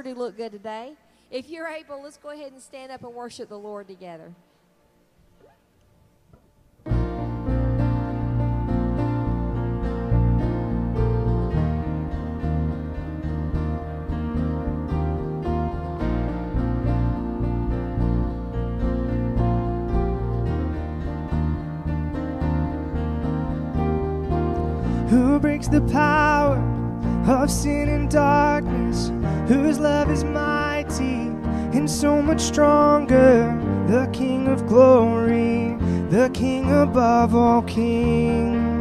do look good today. If you're able, let's go ahead and stand up and worship the Lord together. Who breaks the power of sin and darkness, whose love is mighty and so much stronger, the King of glory, the King above all kings,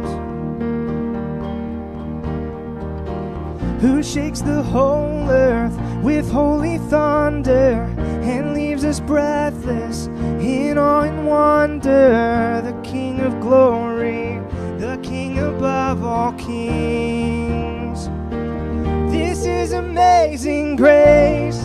who shakes the whole earth with holy thunder and leaves us breathless in awe and wonder, the King of glory, the King above all kings. This is amazing grace.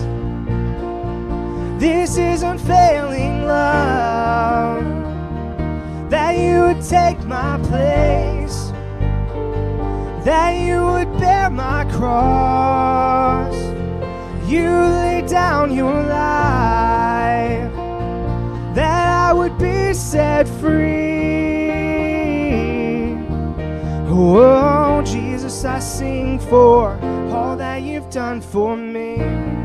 This is unfailing love, that you would take my place, that you would bear my cross. You lay down your life, that I would be set free. Oh, Jesus, I sing for all that you've done for me.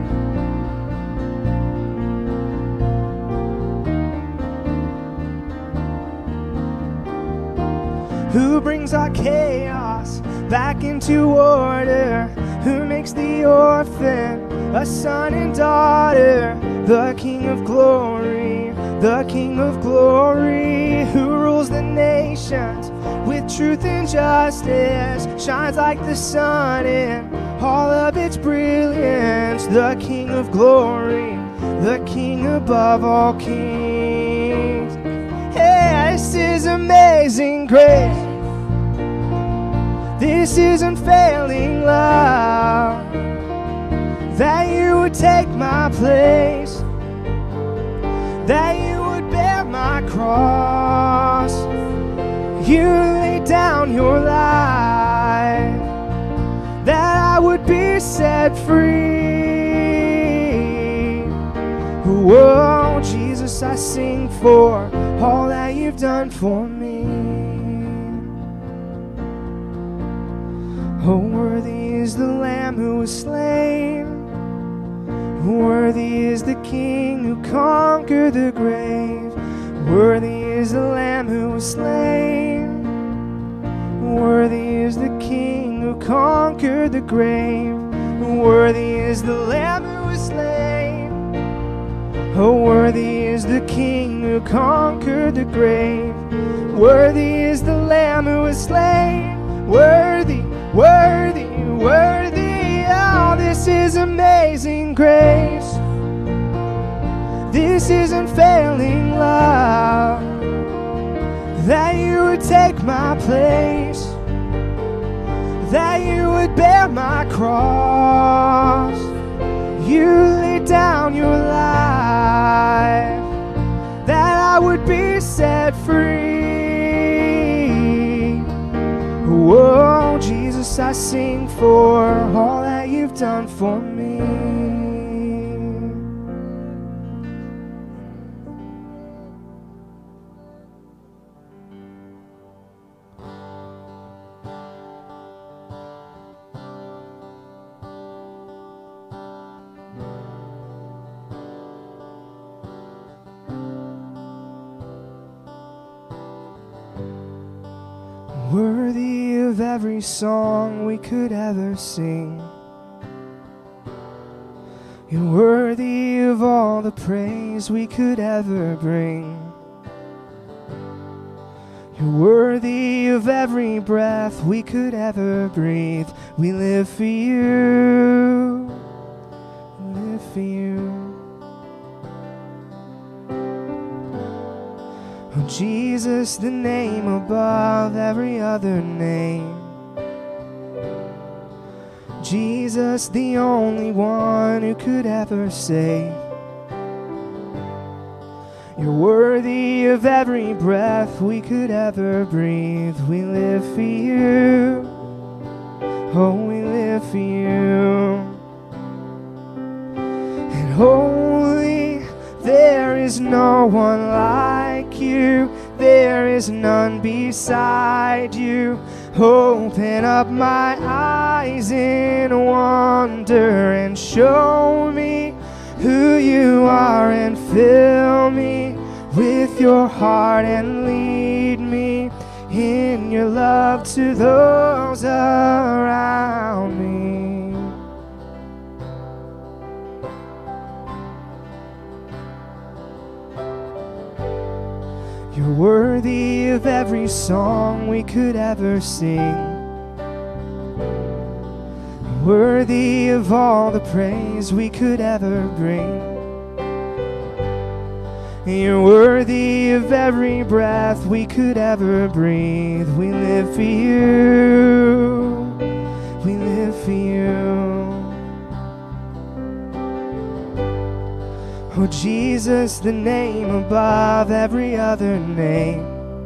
Who brings our chaos back into order, who makes the orphan a son and daughter, the King of glory, the King of glory, who rules the nations with truth and justice, shines like the sun in all of its brilliance, the King of glory, the King above all kings. Hey, this is amazing grace. This is unfailing love, that you would take my place, that you would bear my cross. You lay down your life, that I would be set free. Whoa, Jesus, I sing for all that you've done for me. Oh, worthy is the Lamb who was slain, worthy is the King who conquered the grave, worthy is the Lamb who was slain, worthy is the King who conquered the grave, worthy is the Lamb who was slain. Oh, worthy is the King who conquered the grave, worthy is the Lamb who was slain, worthy, worthy, worthy. Oh, this is amazing grace. This is unfailing love, that you would take my place, that you would bear my cross. You lay down your life, that I would be set free. Whoa, Jesus, I sing for all that you've done for me. Worthy of every song we could ever sing, you're worthy of all the praise we could ever bring. You're worthy of every breath we could ever breathe. We live for you, live for you. Oh, Jesus, the name above every other name. Jesus, the only one who could ever save. You're worthy of every breath we could ever breathe. We live for you. Oh, we live for you. and holy. There is no one like you. There is none beside you. Open up my eyes in wonder and show me who you are, and fill me with your heart and lead me in your love to those around me. You're worthy of every song we could ever sing, worthy of all the praise we could ever bring. You're worthy of every breath we could ever breathe. We live for you. We live for you. Oh Jesus, the name above every other name.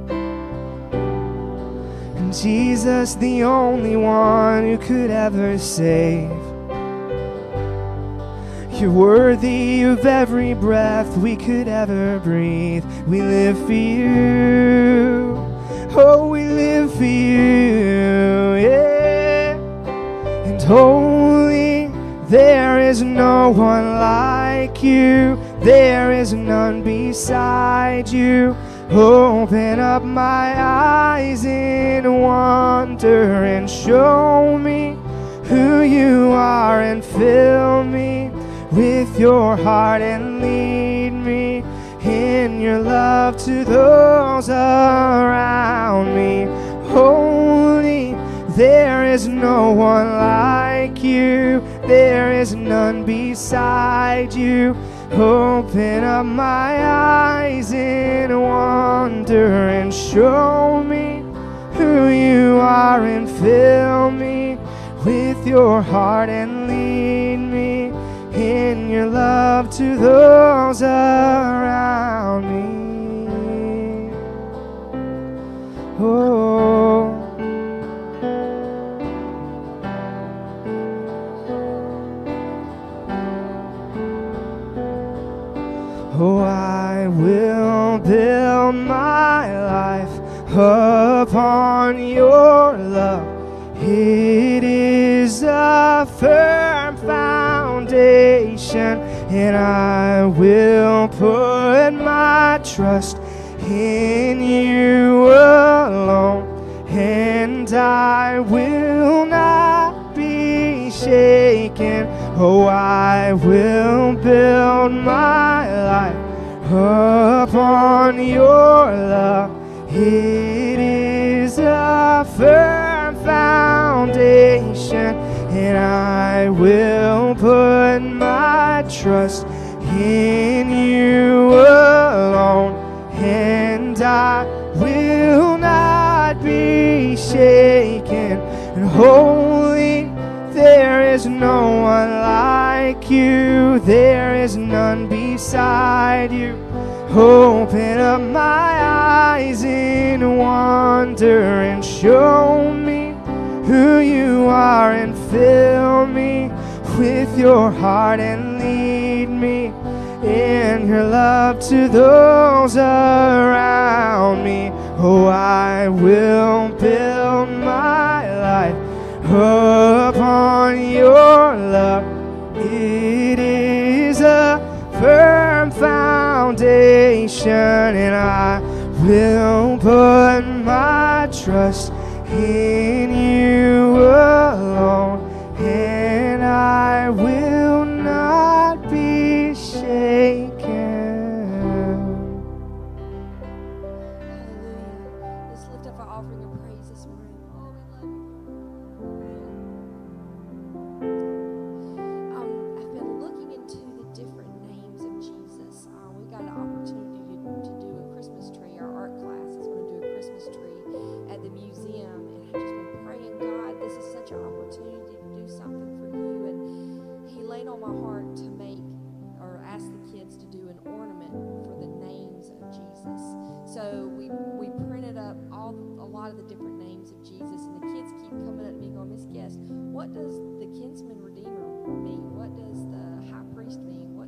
And Jesus, the only one who could ever save. You're worthy of every breath we could ever breathe. We live for you. Oh, we live for you, yeah. And holy, there is no one like you. There is none beside you. Open up my eyes in wonder and show me who you are, and fill me with your heart and lead me in your love to those around me. Holy, there is no one like you. There is none beside you. Open up my eyes in wonder and show me who you are, and fill me with your heart and lead me in your love to those around me. Oh, oh, I will build my life upon your love. It is a firm foundation, and I will put my trust in you alone, and I will not be shaken. Oh, I will build my life upon your love. It is a firm foundation, and I will put my trust in you alone, and I will not be shaken. And holy, there is no one like you. There is none beside you. Open up my eyes in wonder and show me who you are, and fill me with your heart and lead me in your love to those around me. Oh, I will build my life upon your love. It is a firm foundation, and I will put my trust in you alone, and I will not be shaken. Hallelujah. Let's lift up our offering of praise this morning. Oh, we love you. I've been looking into the different names of Jesus. We got an opportunity to do a Christmas tree. Our art class is going to do a Christmas tree at the museum, and I've just been praying, God, this is such an opportunity to do something for you. And He laid on my heart to make, or ask the kids to do an ornament for the names of Jesus. So we printed up a lot of the different names of Jesus, and the kids keep coming up to me going, Miss Guest, what does the kinsman redeemer mean? What does the high priest mean?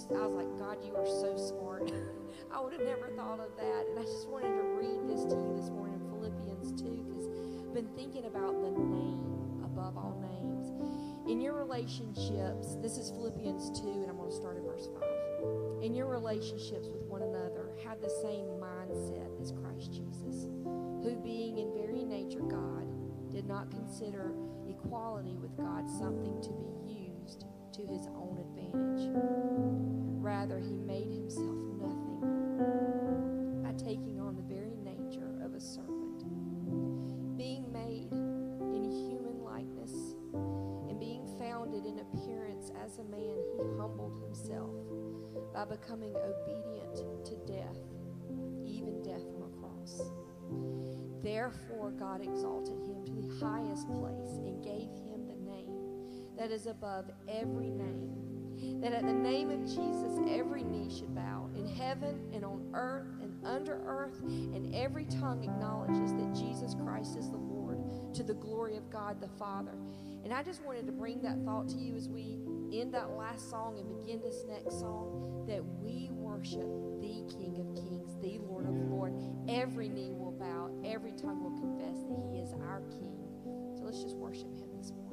was like, God, you are so smart. I would have never thought of that. And I just wanted to read this to you this morning, Philippians 2, because I've been thinking about the name above all names. In your relationships, this is Philippians 2, and I'm going to start at verse 5. In your relationships with one another, have the same mindset as Christ Jesus, who being in very nature God, did not consider equality with God something to be used to his own advantage. Rather, he made himself nothing by taking on the very nature of a servant. Being made in human likeness and being founded in appearance as a man, he humbled himself by becoming obedient to death, even death on a cross. Therefore, God exalted him to the highest place and gave him the name that is above every name, that at the name of Jesus every knee should bow, in heaven and on earth and under earth, and every tongue acknowledges that Jesus Christ is the Lord, to the glory of God the Father. And I just wanted to bring that thought to you as we end that last song and begin this next song, that we worship the King of Kings, the Lord of Lords. Every knee will bow, every tongue will confess that he is our King. So let's just worship him this morning.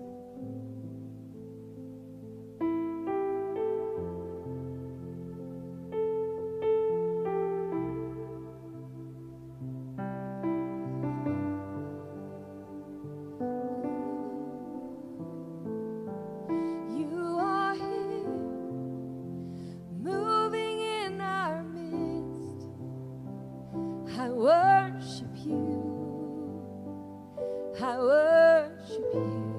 I worship you. I worship you.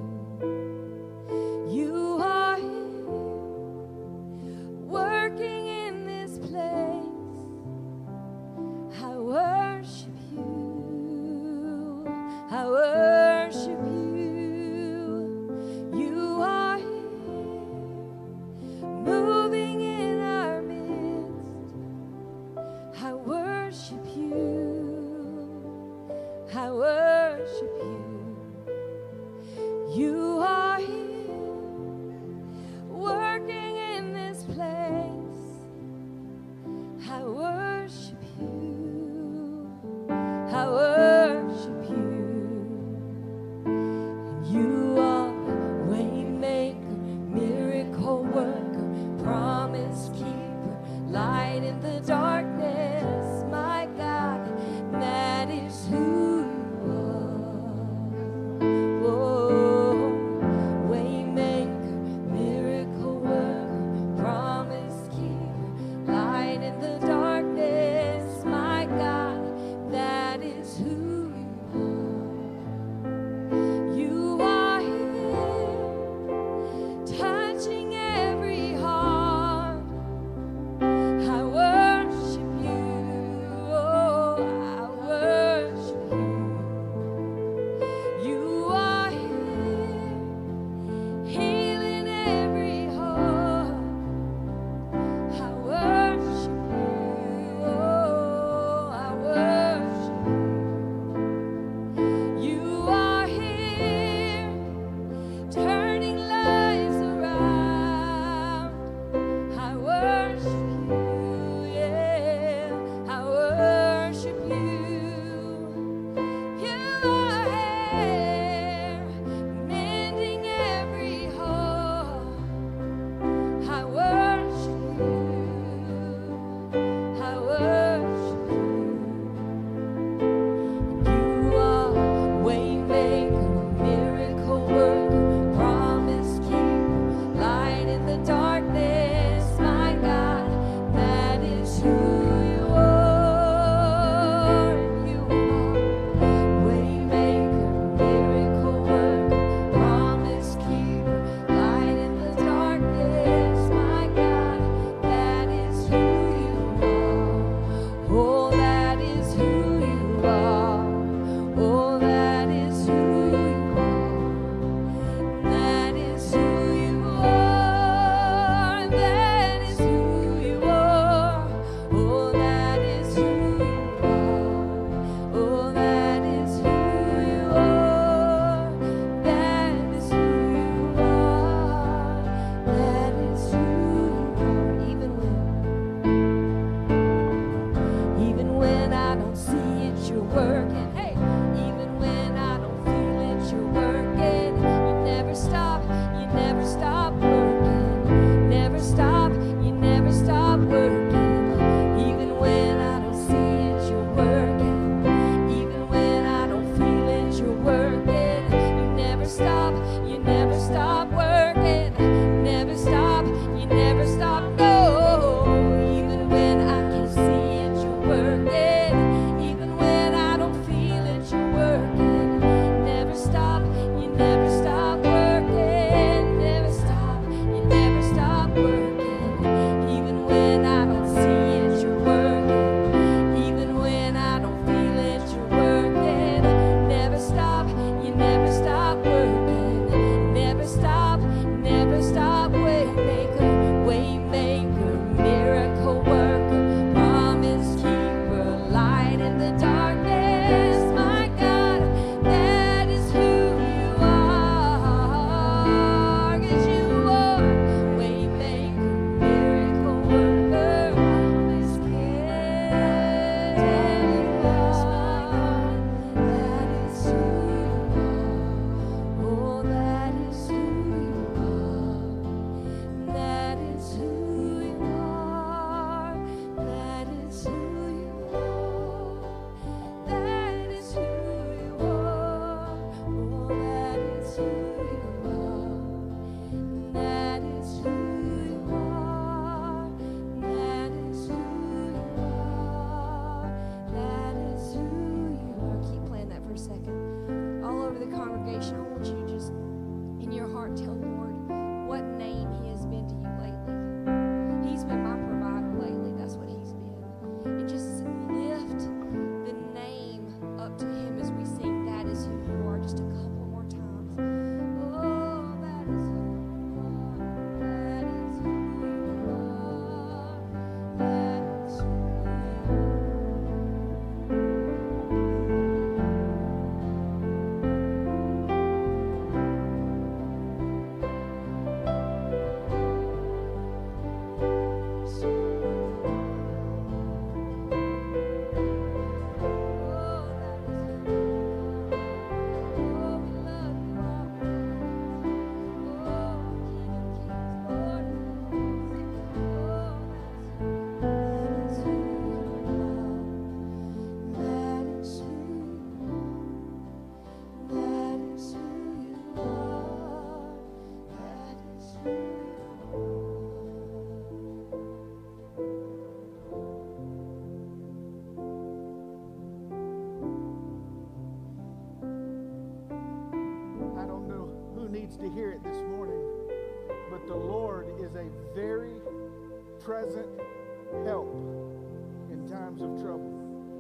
To hear it this morning, but the Lord is a very present help in times of trouble.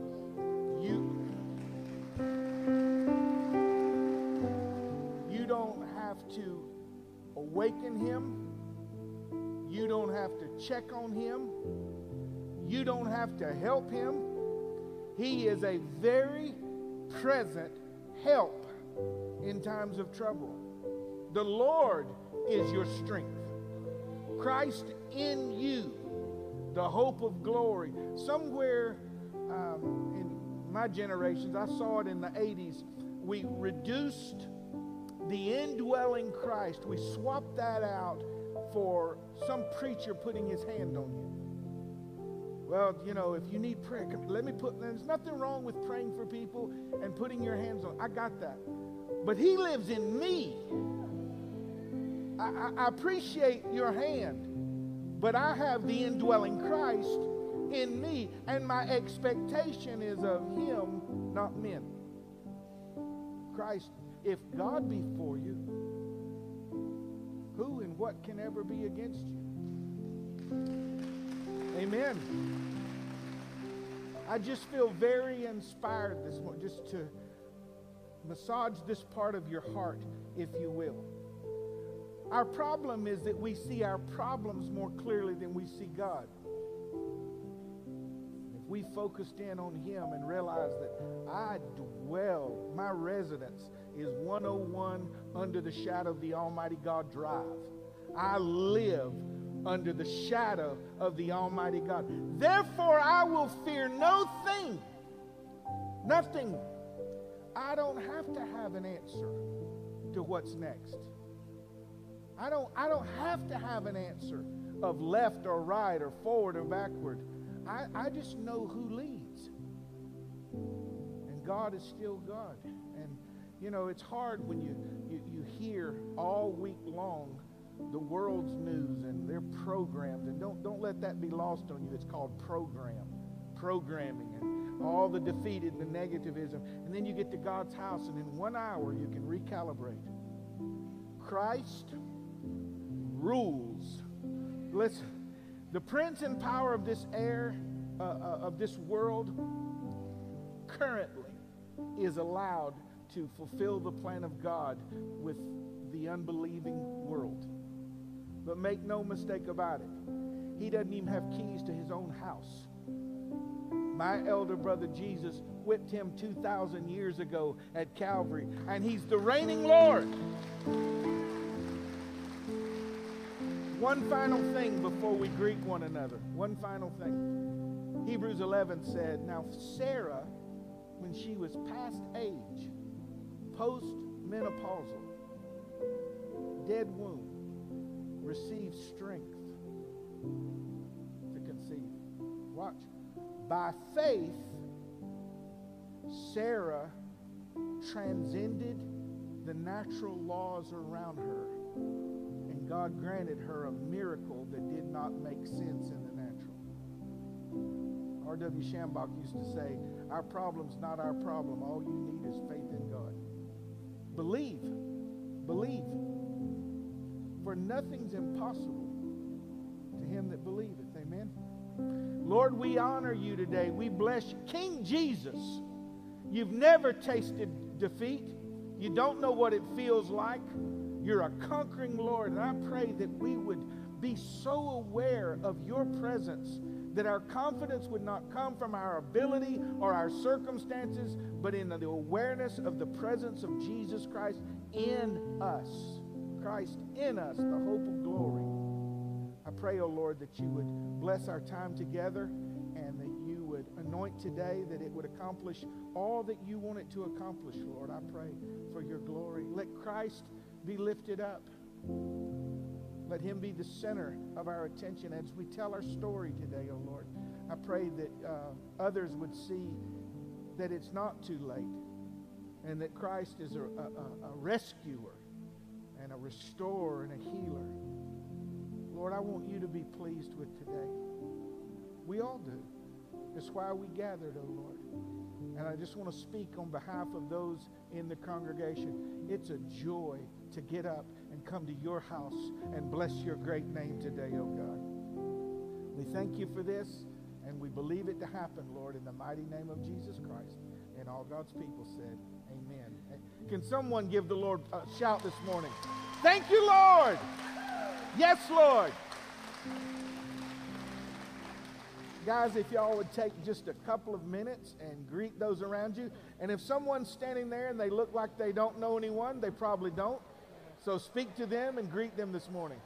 You don't have to awaken him. You don't have to check on him. You don't have to help him. He is a very present help in times of trouble. The Lord is your strength. Christ in you, the hope of glory. Somewhere in my generations, I saw it in the 80s, we reduced the indwelling Christ. We swapped that out for some preacher putting his hand on you. Well, you know, if you need prayer, there's nothing wrong with praying for people and putting your hands on. I got that. But he lives in me. I appreciate your hand, but I have the indwelling Christ in me, and my expectation is of him, not men. Christ, if God be for you, who and what can ever be against you? Amen. I just feel very inspired this morning, just to massage this part of your heart, if you will. Our problem is that we see our problems more clearly than we see God. If we focused in on him and realized that my residence is 101 under the shadow of the Almighty God Drive. I live under the shadow of the Almighty God. Therefore, I will fear no thing. Nothing. I don't have to have an answer to what's next. I don't have to have an answer of left or right or forward or backward. I just know who leads. And God is still God. And, you know, it's hard when you hear all week long the world's news and their programs. And don't let that be lost on you. It's called programming, and all the defeated and the negativism. And then you get to God's house, and in 1 hour you can recalibrate. Christ rules. Listen, the prince and power of this air, of this world, currently is allowed to fulfill the plan of God with the unbelieving world. But make no mistake about it, he doesn't even have keys to his own house. My elder brother Jesus whipped him 2,000 years ago at Calvary, and he's the reigning Lord. One final thing before we greet one another. One final thing. Hebrews 11 said, now Sarah, when she was past age, post-menopausal, dead womb, received strength to conceive. Watch. By faith, Sarah transcended the natural laws around her, and God granted her a miracle that did not make sense in the natural. R.W. Shambach used to say, our problem's not our problem. All you need is faith in God. Believe. Believe. For nothing's impossible to him that believeth. Amen. Lord, we honor you today. We bless you. King Jesus, you've never tasted defeat. You don't know what it feels like. You're a conquering Lord. And I pray that we would be so aware of your presence that our confidence would not come from our ability or our circumstances, but in the awareness of the presence of Jesus Christ in us. Christ in us, the hope of glory. I pray, oh Lord, that you would bless our time together and that you would anoint today, that it would accomplish all that you want it to accomplish, Lord. I pray for your glory. Let Christ be lifted up. Let him be the center of our attention as we tell our story today, oh Lord. I pray that others would see that it's not too late and that Christ is a rescuer and a restorer and a healer. I want you to be pleased with today. We all do. It's why we gathered, oh Lord. And I just want to speak on behalf of those in the congregation. It's a joy to get up and come to your house and bless your great name today, oh God. We thank you for this, and we believe it to happen, Lord, in the mighty name of Jesus Christ. And all God's people said, amen. Can someone give the Lord a shout this morning? Thank you, Lord. Yes, Lord. Guys, if y'all would take just a couple of minutes and greet those around you. And if someone's standing there and they look like they don't know anyone, they probably don't. So speak to them and greet them this morning.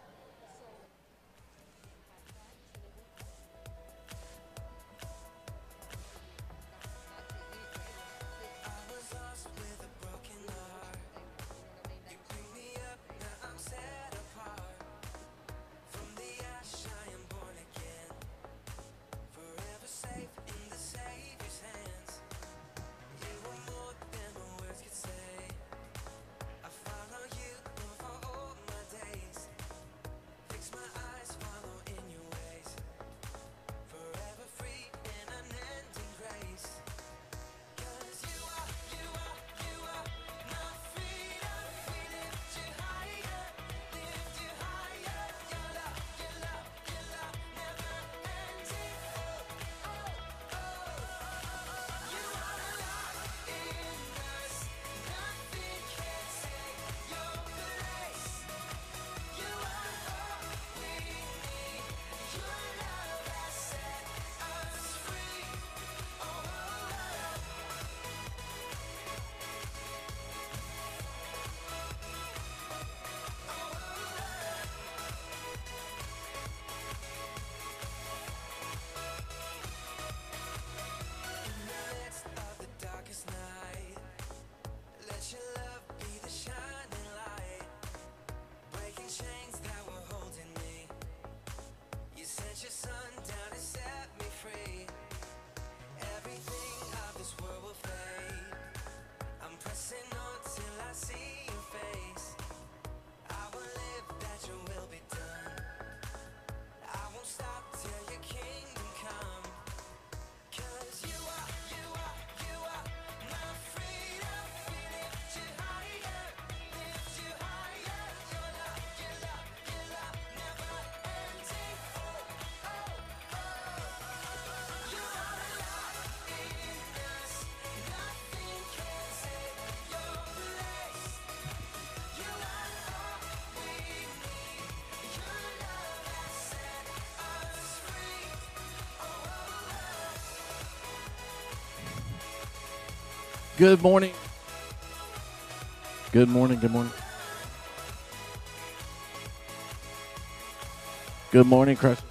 Good morning. Good morning. Good morning. Good morning, Christ.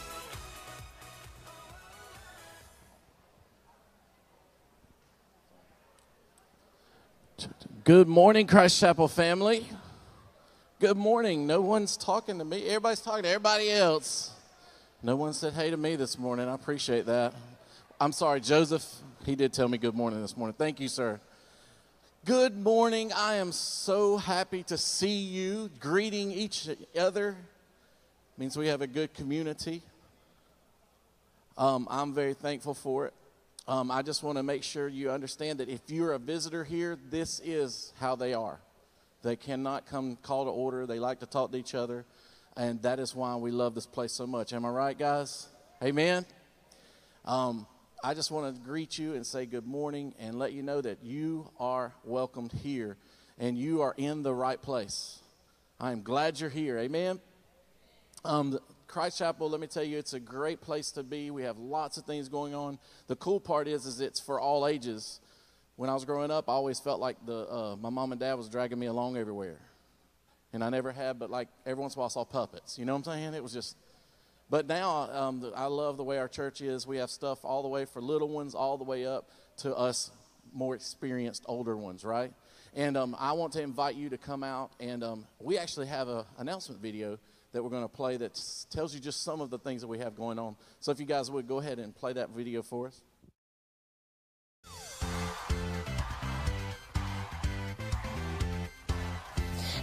Good morning, Christ Chapel family. Good morning. No one's talking to me. Everybody's talking to everybody else. No one said hey to me this morning. I appreciate that. I'm sorry, Joseph. He did tell me good morning this morning. Thank you, sir. Good morning. I am so happy to see you. Greeting each other means we have a good community. I'm very thankful for it. I just want to make sure you understand that if you're a visitor here, this is how they are. They cannot come call to order. They like to talk to each other, and that is why we love this place so much. Am I right, guys? Amen? I just want to greet you and say good morning and let you know that you are welcomed here and you are in the right place. I am glad you're here. Amen? Christ Chapel, let me tell you, it's a great place to be. We have lots of things going on. The cool part is it's for all ages. When I was growing up, I always felt like my mom and dad was dragging me along everywhere. And I never had, but like every once in a while I saw puppets. You know what I'm saying? It was just... But now I love the way our church is. We have stuff all the way for little ones all the way up to us more experienced older ones, right? And I want to invite you to come out. And we actually have an announcement video that we're going to play that tells you just some of the things that we have going on. So if you guys would go ahead and play that video for us.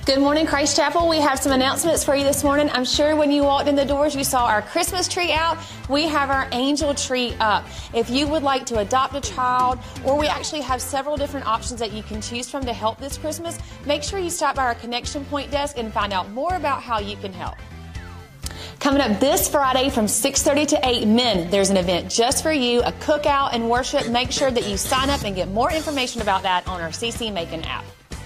Good morning, Christ Chapel. We have some announcements for you this morning. I'm sure when you walked in the doors, you saw our Christmas tree out. We have our angel tree up. If you would like to adopt a child, or we actually have several different options that you can choose from to help this Christmas, make sure you stop by our Connection Point desk and find out more about how you can help. Coming up this Friday from 6:30 to 8, men, there's an event just for you, a cookout and worship. Make sure that you sign up and get more information about that on our CC Macon app.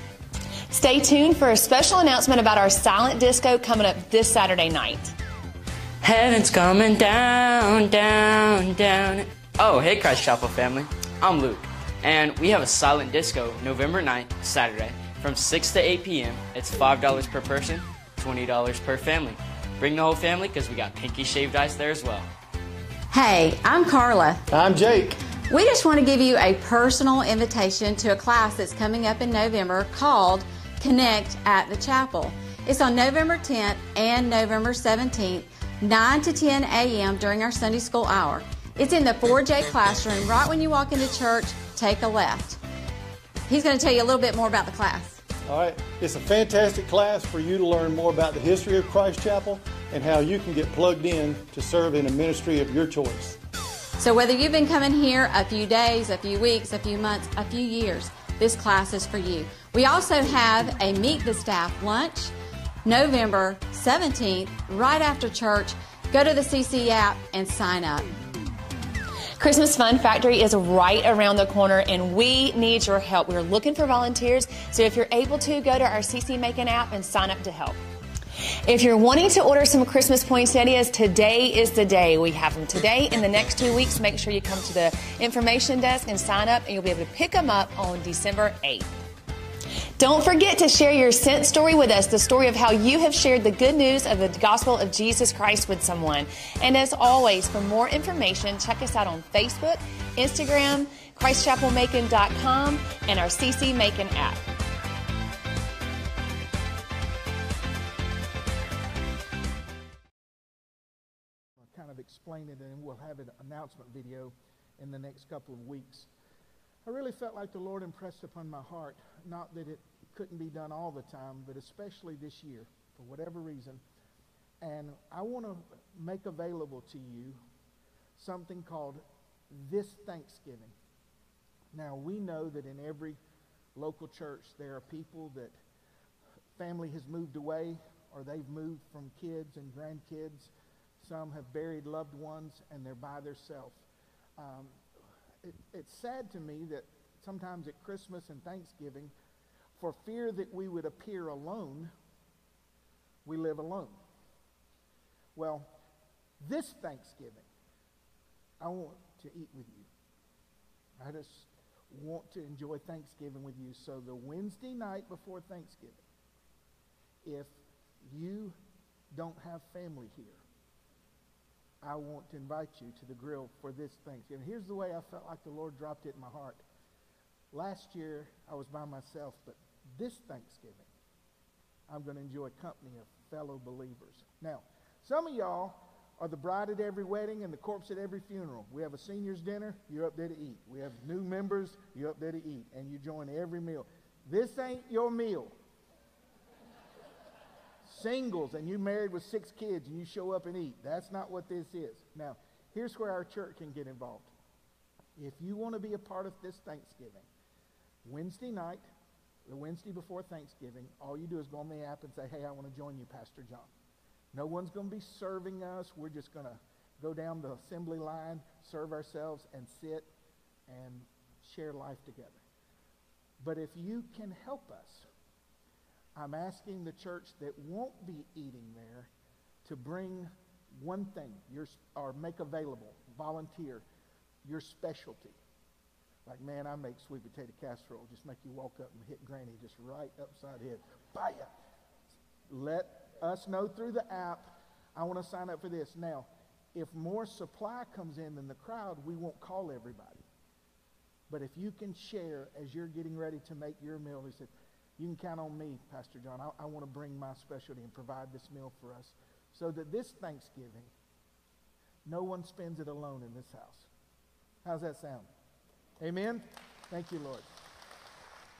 Stay tuned for a special announcement about our silent disco coming up this Saturday night. Heaven's coming down, down, down. Oh, hey Christ Chapel family. I'm Luke, and we have a silent disco November 9th, Saturday, from 6 to 8 p.m. It's $5 per person, $20 per family. Bring the whole family because we got pinky shaved ice there as well. Hey, I'm Carla. I'm Jake. We just want to give you a personal invitation to a class that's coming up in November called Connect at the Chapel. It's on November 10th and November 17th, 9 to 10 a.m. during our Sunday school hour. It's in the 4J classroom. Right when you walk into church, take a left. He's going to tell you a little bit more about the class. All right, it's a fantastic class for you to learn more about the history of Christ Chapel and how you can get plugged in to serve in a ministry of your choice. So whether you've been coming here a few days, a few weeks, a few months, a few years, this class is for you. We also have a Meet the Staff lunch November 17th, right after church. Go to the CC app and sign up. Christmas Fun Factory is right around the corner, and we need your help. We're looking for volunteers, so if you're able to, go to our CC Macon app and sign up to help. If you're wanting to order some Christmas poinsettias, today is the day. We have them today. In the next 2 weeks, make sure you come to the information desk and sign up, and you'll be able to pick them up on December 8th. Don't forget to share your sent story with us, the story of how you have shared the good news of the gospel of Jesus Christ with someone. And as always, for more information, check us out on Facebook, Instagram, ChristChapelMacon.com, and our CC Macon app. Kind of explain it, and we'll have an announcement video in the next couple of weeks. I really felt like the Lord impressed upon my heart, not that it couldn't be done all the time, but especially this year, for whatever reason. And I want to make available to you something called This Thanksgiving. Now, we know that in every local church there are people that family has moved away, or they've moved from kids and grandkids. Some have buried loved ones, and they're by themselves. It's sad to me that sometimes at Christmas and Thanksgiving, for fear that we would appear alone, we live alone. Well, this Thanksgiving, I want to eat with you. I just want to enjoy Thanksgiving with you. So the Wednesday night before Thanksgiving, if you don't have family here, I want to invite you to the grill for this Thanksgiving. Here's the way I felt like the Lord dropped it in my heart. Last year, I was by myself, but this Thanksgiving, I'm going to enjoy company of fellow believers. Now, some of y'all are the bride at every wedding and the corpse at every funeral. We have a senior's dinner, you're up there to eat. We have new members, you're up there to eat, and you join every meal. This ain't your meal. Singles, and you married with 6 kids, and you show up and eat. That's not what this is. Now, here's where our church can get involved. If you want to be a part of this Thanksgiving, Wednesday night, the Wednesday before Thanksgiving, all you do is go on the app and say, hey, I want to join you, Pastor John. No one's going to be serving us. We're just going to go down the assembly line, serve ourselves, and sit and share life together. But if you can help us, I'm asking the church that won't be eating there to bring one thing, or make available, volunteer, your specialty. Like, man, I make sweet potato casserole. Just make you walk up and hit Granny just right upside the head. Baya! Let us know through the app. I want to sign up for this. Now, if more supply comes in than the crowd, we won't call everybody. But if you can share as you're getting ready to make your meal, he said, you can count on me, Pastor John. I want to bring my specialty and provide this meal for us so that this Thanksgiving, no one spends it alone in this house. How's that sound? Amen? Thank you, Lord.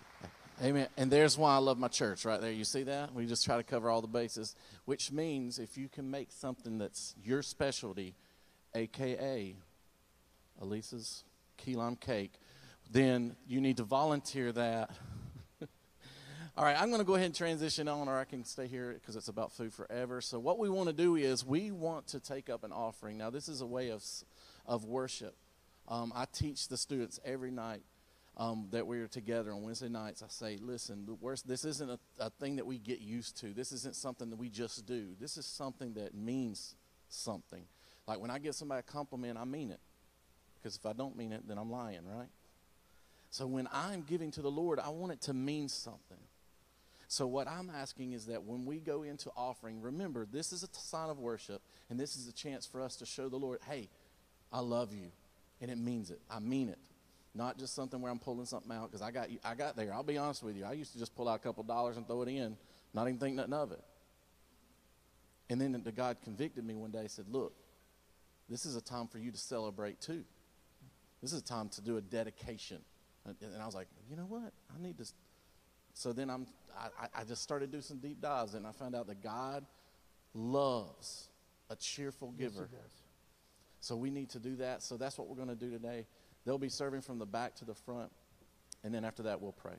Amen. And there's why I love my church right there. You see that? We just try to cover all the bases, which means if you can make something that's your specialty, a.k.a. Elisa's key lime cake, then you need to volunteer that. All right, I'm going to go ahead and transition on, or I can stay here because it's about food forever. So what we want to do is we want to take up an offering. Now, this is a way of worship. I teach the students every night that we're together on Wednesday nights. I say, listen, this isn't a thing that we get used to. This isn't something that we just do. This is something that means something. Like when I give somebody a compliment, I mean it. Because if I don't mean it, then I'm lying, right? So when I'm giving to the Lord, I want it to mean something. So what I'm asking is that when we go into offering, remember, this is a sign of worship, and this is a chance for us to show the Lord, hey, I love you, and it means it. I mean it. Not just something where I'm pulling something out because I got there. I'll be honest with you. I used to just pull out a couple dollars and throw it in, not even think nothing of it. And then the God convicted me one day, said, look, this is a time for you to celebrate too. This is a time to do a dedication. And I was like, you know what? I need to. So then I just started doing some deep dives, and I found out that God loves a cheerful giver. Yes, he does. So we need to do that. So that's what we're going to do today. They'll be serving from the back to the front, and then after that we'll pray.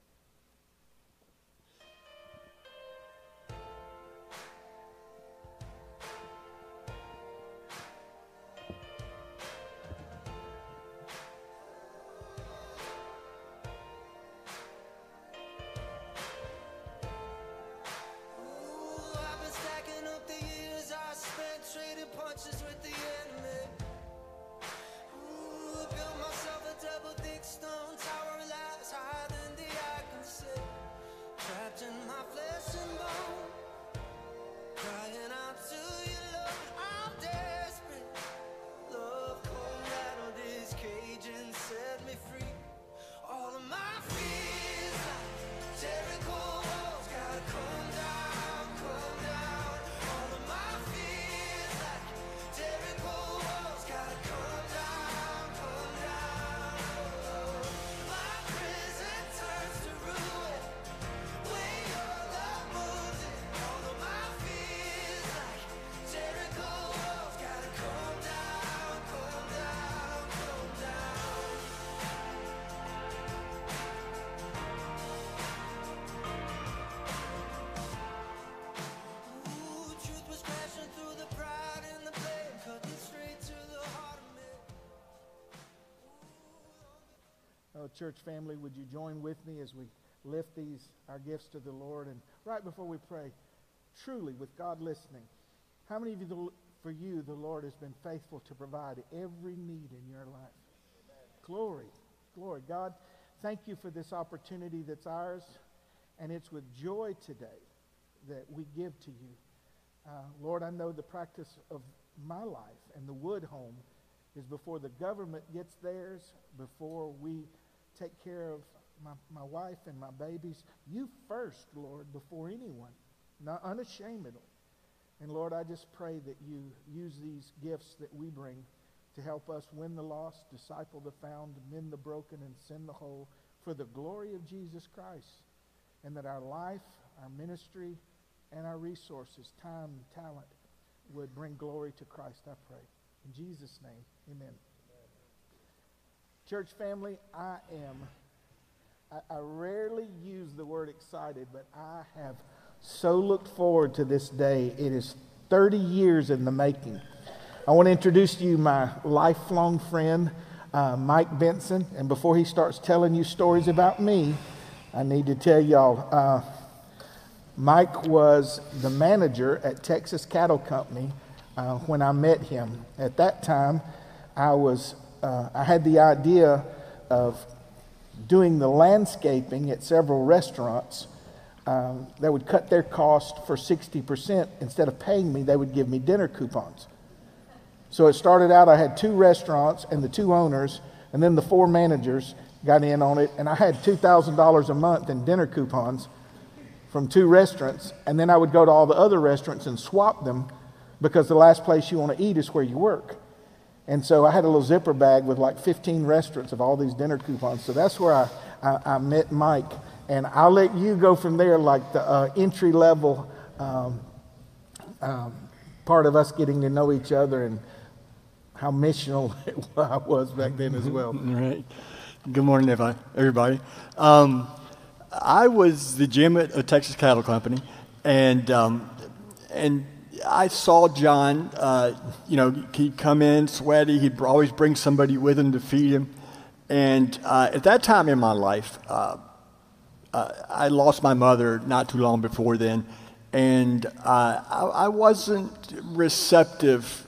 Church family, would you join with me as we lift our gifts to the Lord? And right before we pray, truly, with God listening, how many of you, for you, the Lord has been faithful to provide every need in your life? Glory, glory. God, thank you for this opportunity that's ours, and it's with joy today that we give to you. Lord, I know the practice of my life and the Wood home is before the government gets theirs, before we take care of my wife and my babies. You first, Lord, before anyone, not unashamedly. And Lord, I just pray that you use these gifts that we bring to help us win the lost, disciple the found, mend the broken, and send the whole for the glory of Jesus Christ. And that our life, our ministry, and our resources, time and talent, would bring glory to Christ, I pray. In Jesus' name, amen. Church family, I rarely use the word excited, but I have so looked forward to this day. It is 30 years in the making. I want to introduce to you my lifelong friend, Mike Benson. And before he starts telling you stories about me, I need to tell y'all, Mike was the manager at Texas Cattle Company when I met him. At that time, I had the idea of doing the landscaping at several restaurants that would cut their cost for 60%. Instead of paying me, they would give me dinner coupons. So it started out, I had 2 restaurants and the 2 owners, and then the 4 managers got in on it, and I had $2,000 a month in dinner coupons from 2 restaurants, and then I would go to all the other restaurants and swap them, because the last place you want to eat is where you work. And so I had a little zipper bag with like 15 restaurants of all these dinner coupons. So that's where I met Mike. And I'll let you go from there, like the entry level part of us getting to know each other and how missional I was back then as well. Right. Good morning, everybody. I was the GM at a Texas Cattle Company, and I saw John. He'd come in sweaty. He'd always bring somebody with him to feed him. And at that time in my life, I lost my mother not too long before then, and I wasn't receptive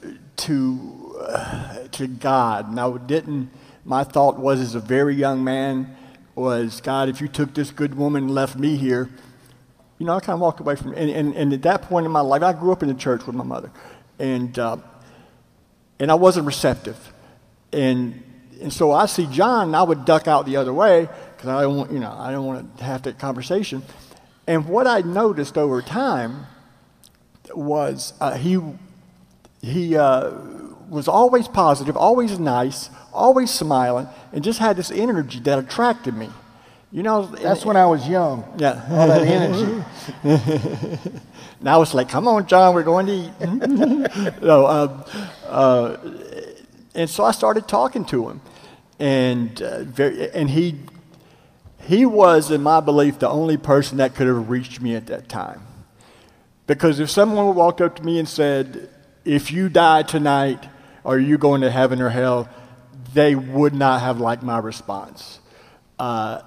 to God. Now, my thought was, as a very young man, was, God, if you took this good woman and left me here, I kind of walked away from it. And at that point in my life, I grew up in the church with my mother, and I wasn't receptive. And so I see John, and I would duck out the other way because I don't want to have that conversation. And what I noticed over time was he was always positive, always nice, always smiling, and just had this energy that attracted me. That's when I was young. Yeah. All that energy. Now it's like, come on, John, we're going to eat. And so I started talking to him, and he was, in my belief, the only person that could have reached me at that time. Because if someone walked up to me and said, if you die tonight, are you going to heaven or hell? They would not have liked my response. I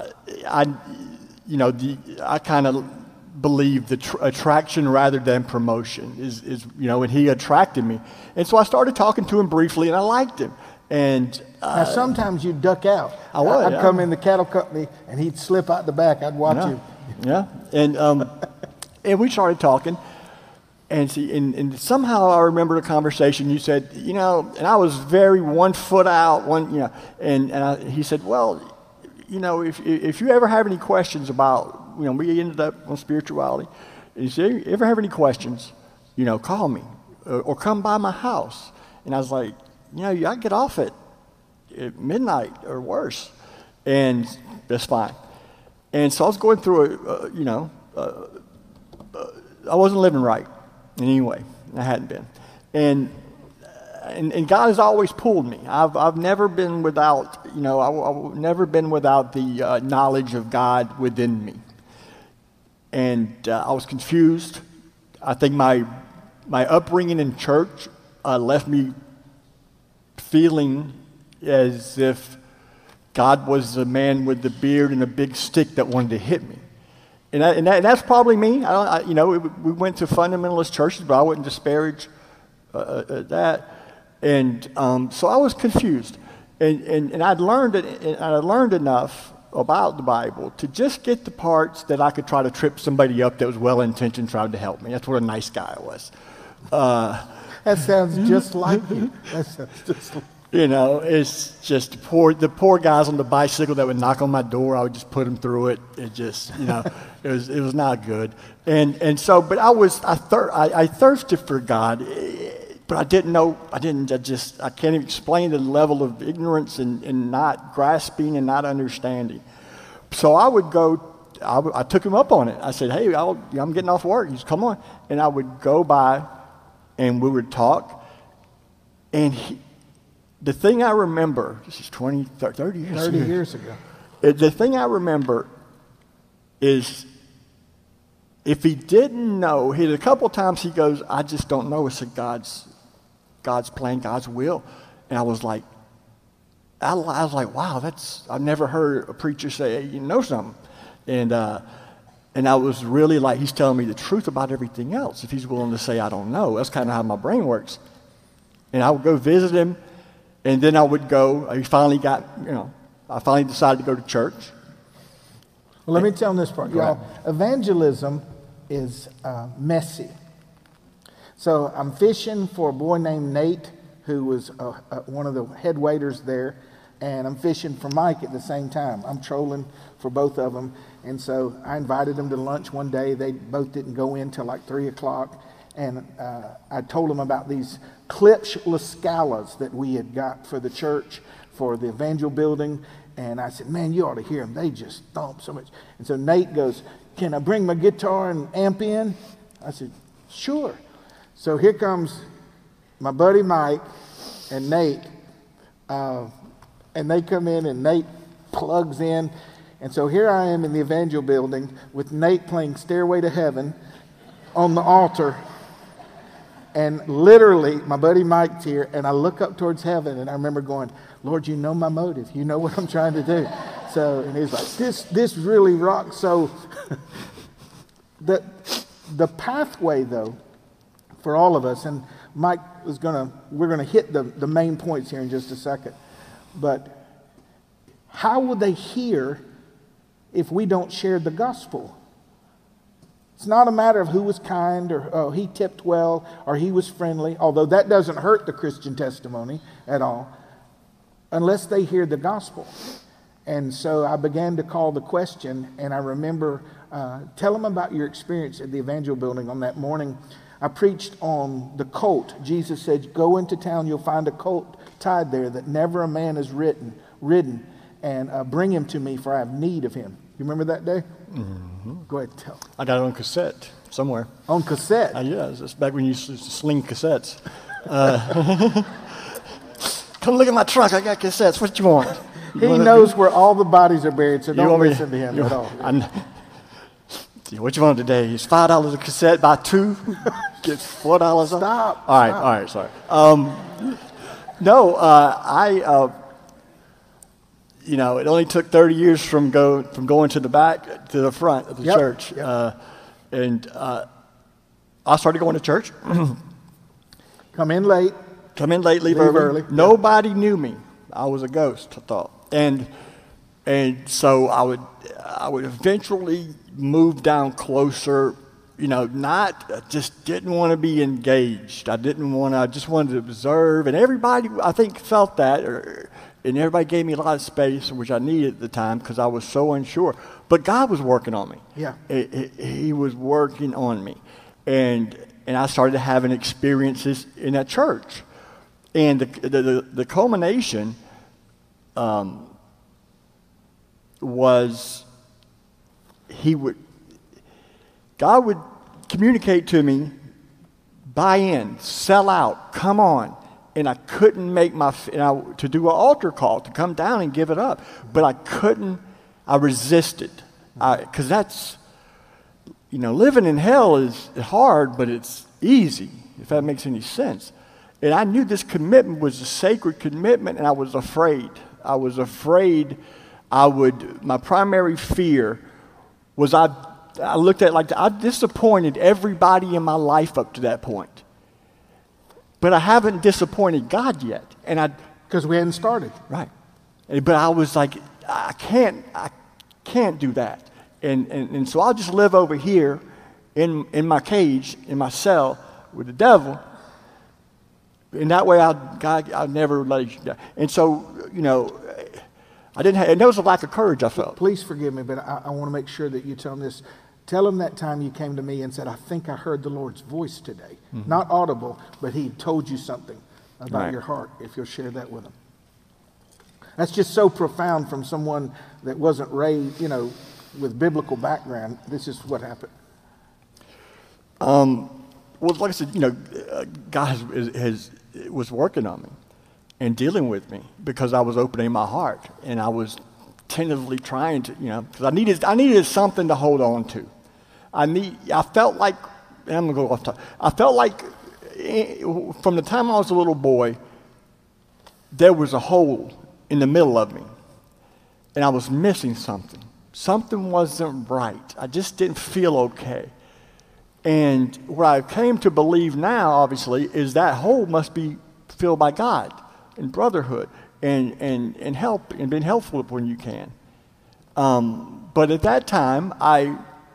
kind of believe the attraction rather than promotion is and he attracted me. And so I started talking to him briefly, and I liked him. And now sometimes you'd duck out. I'd come in the cattle company, and he'd slip out the back. I'd watch him. Yeah, and we started talking. And somehow I remember a conversation. You said, and I was very 1 foot out, he said, well, if you ever have any questions about, we ended up on spirituality. And he said, if you ever have any questions, call me or come by my house. And I was like, I get off at midnight or worse, and that's fine. And so I was going through I wasn't living right. Anyway, I hadn't been, and God has always pulled me. I've never been without, I've never been without the knowledge of God within me. And I was confused. I think my upbringing in church left me feeling as if God was a man with a beard and a big stick that wanted to hit me. And that's probably me. We went to fundamentalist churches, but I wouldn't disparage that. And so I was confused. And I'd learned enough about the Bible to just get the parts that I could try to trip somebody up that was well-intentioned, tried to help me. That's what a nice guy was. That sounds just like you. That sounds just like it's just the poor guys on the bicycle that would knock on my door. I would just put them through it. It just, it was not good. And so, but I thirsted for God, but I can't even explain the level of ignorance and not grasping and not understanding. So I took him up on it. I said, hey, I'm getting off work. He said, come on. And I would go by and we would talk. And the thing I remember, this is 30 years 30 years ago. The thing I remember is if he didn't know, a couple of times he goes, I just don't know. It's God's plan, God's will. And I was like, wow, I've never heard a preacher say, hey, you know something. And I was really like, he's telling me the truth about everything else. If he's willing to say, I don't know. That's kind of how my brain works. And I would go visit him. And then I would go, I finally decided to go to church. Well, let me tell them this part. Y'all, evangelism is messy. So I'm fishing for a boy named Nate, who was one of the head waiters there, and I'm fishing for Mike at the same time. I'm trolling for both of them. And so I invited them to lunch one day. They both didn't go in till like 3 o'clock. And I told them about these Klipsch La Scalas that we had got for the church, for the Evangel building. And I said, man, you ought to hear them. They just thump so much. And so Nate goes, can I bring my guitar and amp in? I said, sure. So here comes my buddy Mike and Nate. And they come in and Nate plugs in. And so here I am in the Evangel building with Nate playing Stairway to Heaven on the altar. And literally, my buddy Mike's here, and I look up towards heaven, and I remember going, Lord, you know my motive. You know what I'm trying to do. So, and he's like, this really rocks. So the pathway, though, for all of us, and Mike we're going to hit the main points here in just a second. But how will they hear if we don't share the gospel? It's not a matter of who was kind or, oh, he tipped well or he was friendly, although that doesn't hurt the Christian testimony at all, unless they hear the gospel. And so I began to call the question, and I remember, tell them about your experience at the Evangel building on that morning. I preached on the colt. Jesus said, go into town, you'll find a colt tied there that never a man has ridden, and bring him to me, for I have need of him. You remember that day? Mm-hmm. Go ahead, tell. I got it on cassette somewhere. On cassette? Yeah, it's back when you used to sling cassettes. Come look at my trunk. I got cassettes. What you want? He knows where all the bodies are buried, so don't listen to him at all. What you want today? It's $5 a cassette. Buy two, get $4 off. Stop. All right, sorry. It only took 30 years from going to the back to the front of the church. Yep. I started going to church. Come in late, leave early. Nobody knew me. I was a ghost, I thought. And so I would eventually move down closer, just didn't want to be engaged. I just wanted to observe. And everybody, I think, felt that, and everybody gave me a lot of space, which I needed at the time because I was so unsure. But God was working on me. Yeah. He was working on me. And I started having experiences in that church. And the culmination was God would communicate to me, buy in, sell out, come on. And I couldn't make to do an altar call, to come down and give it up. But I resisted. Because that's, living in hell is hard, but it's easy, if that makes any sense. And I knew this commitment was a sacred commitment, and I was afraid. My primary fear was I looked at I disappointed everybody in my life up to that point. But I haven't disappointed God yet. Because we hadn't started. Right. But I was like, I can't do that. And so I'll just live over here in my cage, in my cell with the devil. And that way I'll never let you down. And so, I didn't have, and there was a lack of courage I felt. Please forgive me, but I want to make sure that you tell them this. Tell him that time you came to me and said, I think I heard the Lord's voice today. Mm-hmm. Not audible, but he told you something about your heart, if you'll share that with him. That's just so profound from someone that wasn't raised, with biblical background. This is what happened. Well, like I said, God was working on me and dealing with me because I was opening my heart and I was tentatively trying to, because I needed something to hold on to. I felt like, and I'm going to go off topic. I felt like from the time I was a little boy, there was a hole in the middle of me, and I was missing something. Something wasn't right. I just didn't feel okay. And what I came to believe now, obviously, is that hole must be filled by God and brotherhood and help and being helpful when you can. But at that time, I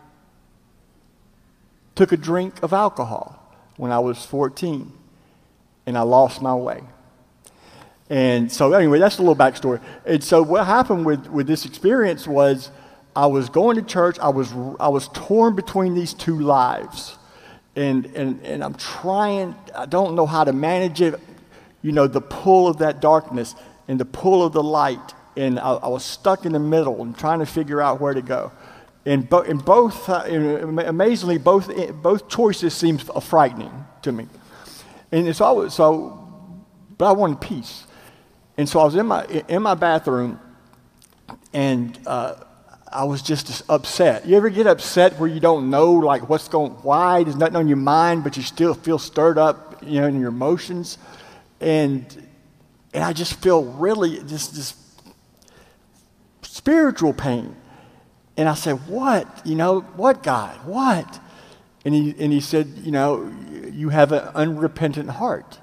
took a drink of alcohol when I was 14, and I lost my way. And so anyway, that's a little backstory. And so what happened with this experience was I was going to church. I was torn between these two lives. And I'm trying, I don't know how to manage it. The pull of that darkness and the pull of the light and I was stuck in the middle and trying to figure out where to go. And amazingly, both choices seemed frightening to me. And but I wanted peace. And so I was in my bathroom, and I was just upset. You ever get upset where you don't know like why? There's nothing on your mind, but you still feel stirred up, in your emotions, and I just feel really this spiritual pain. And I said, "What? What, God? What?" And he said, "You have an unrepentant heart."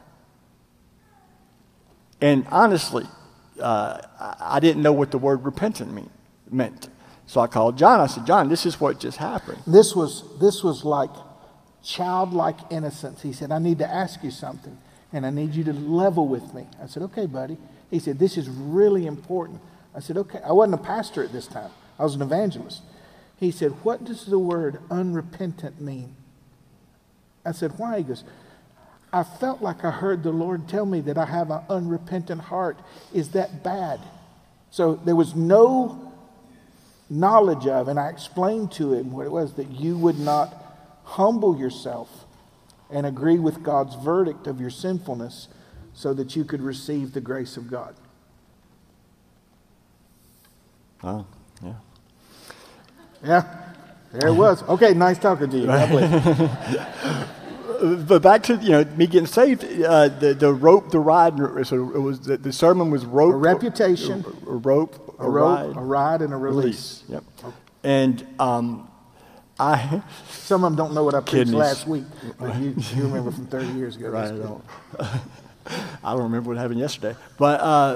And honestly, I didn't know what the word repentant meant. So I called John. I said, "John, this is what just happened." This was like childlike innocence. He said, "I need to ask you something, and I need you to level with me." I said, "Okay, buddy." He said, "This is really important." I said, "Okay." I wasn't a pastor at this time. I was an evangelist. He said, "What does the word unrepentant mean?" I said, "Why?" He goes, "I felt like I heard the Lord tell me that I have an unrepentant heart. Is that bad?" So there was no knowledge of, and I explained to him what it was, that you would not humble yourself and agree with God's verdict of your sinfulness so that you could receive the grace of God. Oh, yeah. Yeah, there it was. Okay, nice talking to you. God bless you. But back to me getting saved, the ride. So it was the sermon was rope, a reputation, a rope, a ride, and a release. Yep. And some of them don't know what I preached last week, but you remember from 30 years ago. Right, I don't remember what happened yesterday, but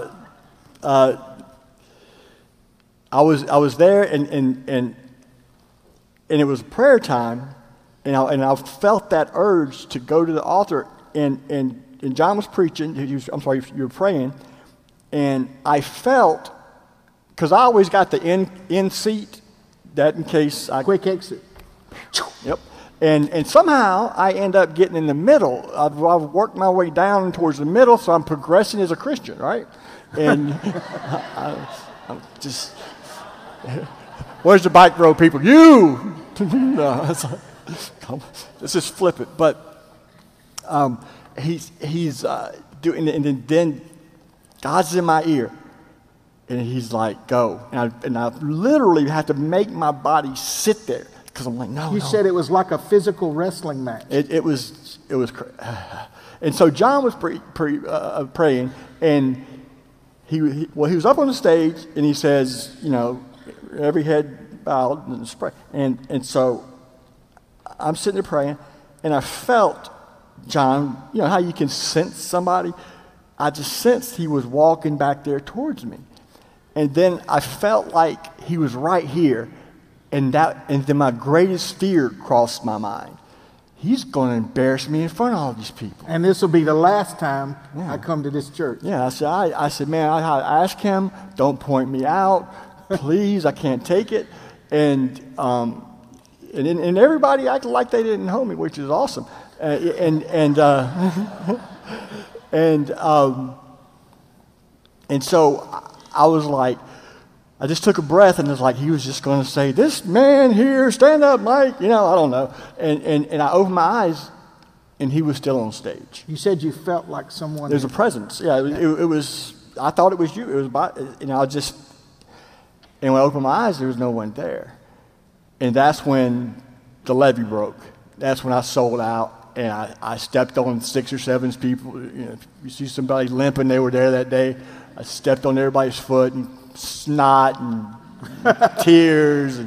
I was there, and it was prayer time. And I felt that urge to go to the altar, and John was preaching. You were praying, and I felt, because I always got the end seat, that in case I quick exit. Yep. And somehow I end up getting in the middle. I've worked my way down towards the middle, so I'm progressing as a Christian, right? And I'm just, where's the bike road people? You. No, let's just flip it. But he's doing, and then God's in my ear, and he's like, "Go!" And I literally had to make my body sit there because I'm like, "No." You said it was like a physical wrestling match. It was. And so John was praying, and he was up on the stage, and he says, every head bowed and pray, and so I'm sitting there praying, and I felt John, how you can sense somebody? I just sensed he was walking back there towards me. And then I felt like he was right here, and then my greatest fear crossed my mind. He's going to embarrass me in front of all these people. And this will be the last time I come to this church. Yeah, I said, man, I asked him, don't point me out. Please, I can't take it. And everybody acted like they didn't know me, which is awesome. And so I was like, I just took a breath, and it was like he was just going to say, "This man here, stand up, Mike." I don't know. And I opened my eyes, and he was still on stage. You said you felt like someone. There's a presence. Yeah, it was. I thought it was you. It was about. And when I opened my eyes, there was no one there. And that's when the levee broke. That's when I sold out, and I stepped on 6 or 7 people. You see somebody limping, they were there that day. I stepped on everybody's foot, and snot and tears,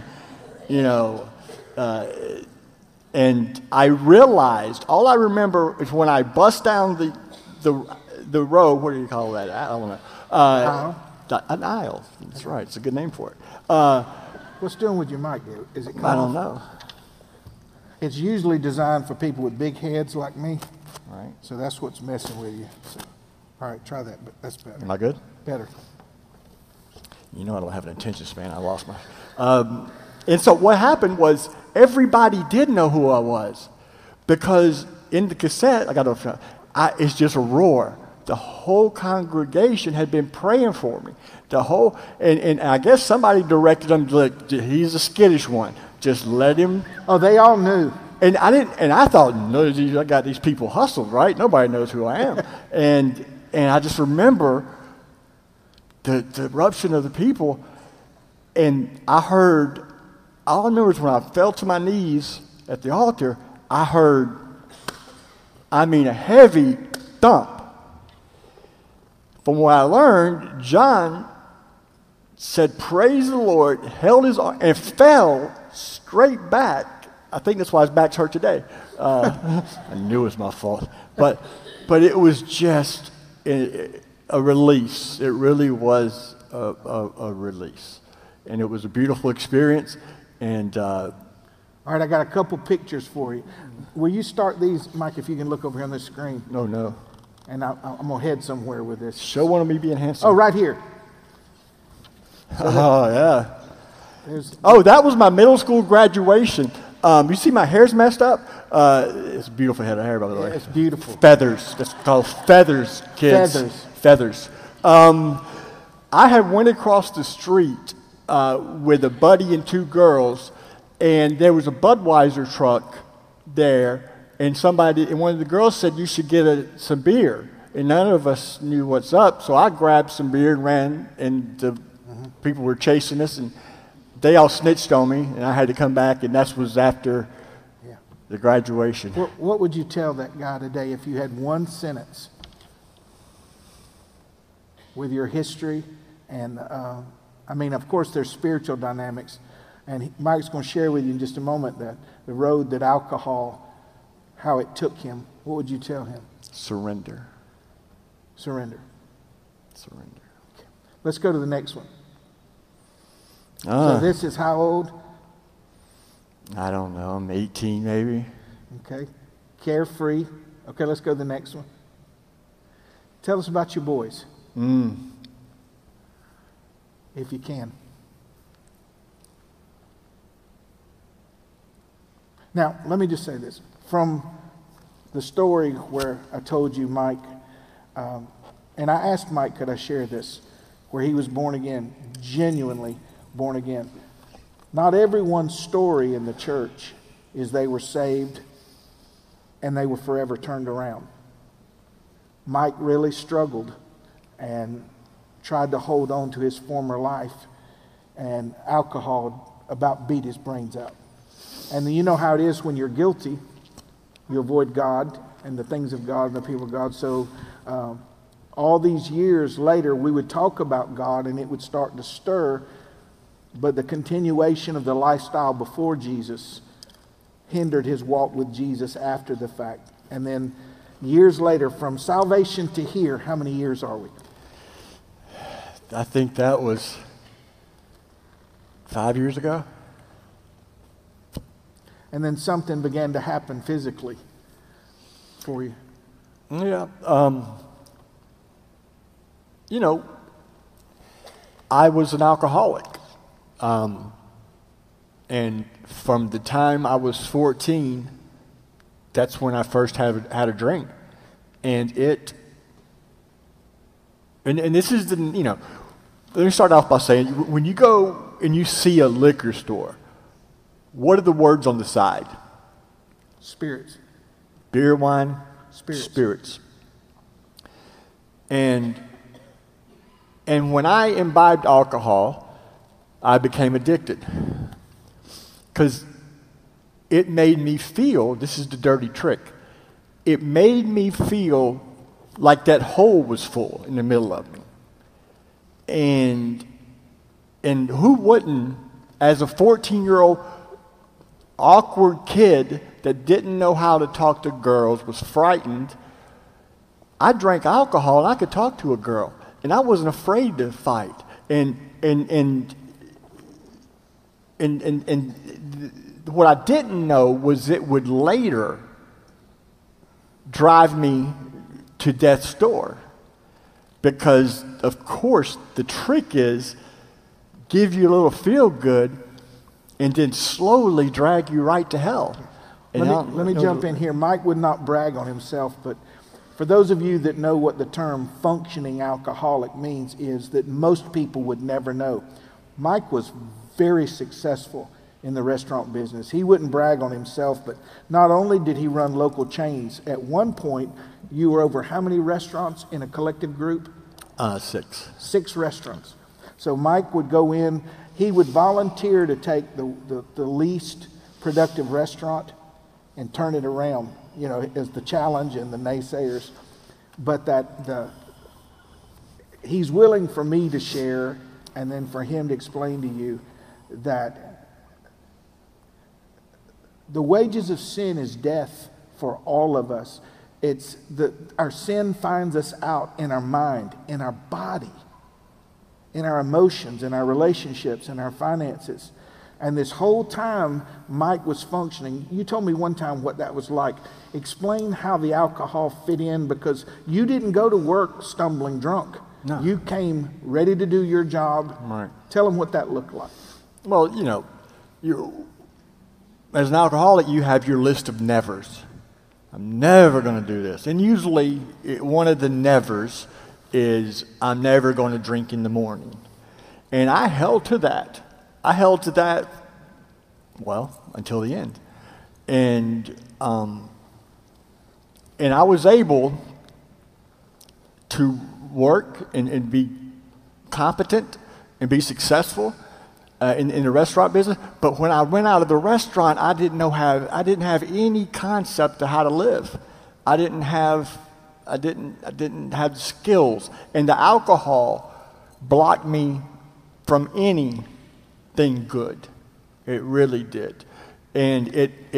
and I realized, all I remember is when I bust down the road. What do you call that? I don't know. An aisle. That's right. It's a good name for it. What's doing with your mic? Is it? I don't know. It's usually designed for people with big heads like me. Right. So that's what's messing with you. So, all right, try that. But that's better. Am I good? Better. I don't have an attention span. I lost my. And so what happened was everybody did know who I was, because in the cassette, it's just a roar. the whole congregation had been praying for me. And I guess somebody directed them, look, he's a skittish one. Just let him. Oh, they all knew. And I thought, no, I got these people hustled, right? Nobody knows who I am. and I just remember the eruption of the people, and all I remember is when I fell to my knees at the altar, I heard, a heavy thump. From what I learned, John said, praise the Lord, held his arm, and fell straight back. I think that's why his back's hurt today. I knew it was my fault. But it was just a release. It really was a release. And it was a beautiful experience. And all right, I got a couple pictures for you. Will you start these, Mike, if you can look over here on the screen? No. And I'm going to head somewhere with this. Show one of me being handsome. Oh, right here. Yeah. That was my middle school graduation. You see my hair's messed up? It's a beautiful head of hair, by the way. It's beautiful. Feathers. That's called feathers, kids. Feathers. I had went across the street with a buddy and two girls, and there was a Budweiser truck there, and one of the girls said, you should get some beer. And none of us knew what's up, so I grabbed some beer and ran, and the people were chasing us, and they all snitched on me, and I had to come back, and that was after the graduation. What would you tell that guy today if you had one sentence with your history? And, of course, there's spiritual dynamics, and Mike's going to share with you in just a moment that the road that alcohol, how it took him. What would you tell him? Surrender. Okay. Let's go to the next one. So this is how old? I don't know. I'm 18 maybe. Okay. Carefree. Okay, let's go to the next one. Tell us about your boys. If you can. Now, let me just say this. From the story where I told you, Mike, and I asked Mike, could I share this, where he was born again, genuinely born again. Not everyone's story in the church is they were saved and they were forever turned around. Mike really struggled and tried to hold on to his former life, and alcohol about beat his brains out. And you know how it is when you're guilty, you avoid God and the things of God and the people of God. So all these years later, we would talk about God and it would start to stir, but the continuation of the lifestyle before Jesus hindered his walk with Jesus after the fact. And then years later, from salvation to here, how many years are we? I think that was 5 years ago. And then something began to happen physically for you. Yeah. I was an alcoholic. And from the time I was 14, that's when I first had a drink. And this is let me start off by saying, when you go and you see a liquor store, what are the words on the side? Spirits. Beer, wine, spirits. And when I imbibed alcohol, I became addicted. Because it made me feel, this is the dirty trick, it made me feel like that hole was full in the middle of me. And who wouldn't, as a 14-year-old awkward kid that didn't know how to talk to girls, was frightened, I drank alcohol and I could talk to a girl. And I wasn't afraid to fight. And what I didn't know was it would later drive me to death's door. Because, of course, the trick is give you a little feel good and then slowly drag you right to hell. Let me jump in here. Mike would not brag on himself, but For those of you that know what the term functioning alcoholic means, is that most people would never know. Mike was very successful in the restaurant business. He wouldn't brag on himself, but not only did he run local chains, at one point you were over how many restaurants in a collective group? 6. 6 restaurants. So Mike would go in, he would volunteer to take the least productive restaurant and turn it around, as the challenge and the naysayers. But he's willing for me to share, and then for him to explain to you that the wages of sin is death for all of us. It's our sin finds us out in our mind, in our body, in our emotions, in our relationships, in our finances. And this whole time Mike was functioning, you told me one time what that was like. Explain how the alcohol fit in, because you didn't go to work stumbling drunk. No. You came ready to do your job. Right. Tell them what that looked like. Well, as an alcoholic, you have your list of nevers. I'm never going to do this. And usually one of the nevers is I'm never going to drink in the morning. And I held to that. Well, until the end. And I was able to work and be competent and be successful in the restaurant business. But when I went out of the restaurant, I didn't have any concept of how to live. I didn't have the skills, and the alcohol blocked me from anything good. It really did. And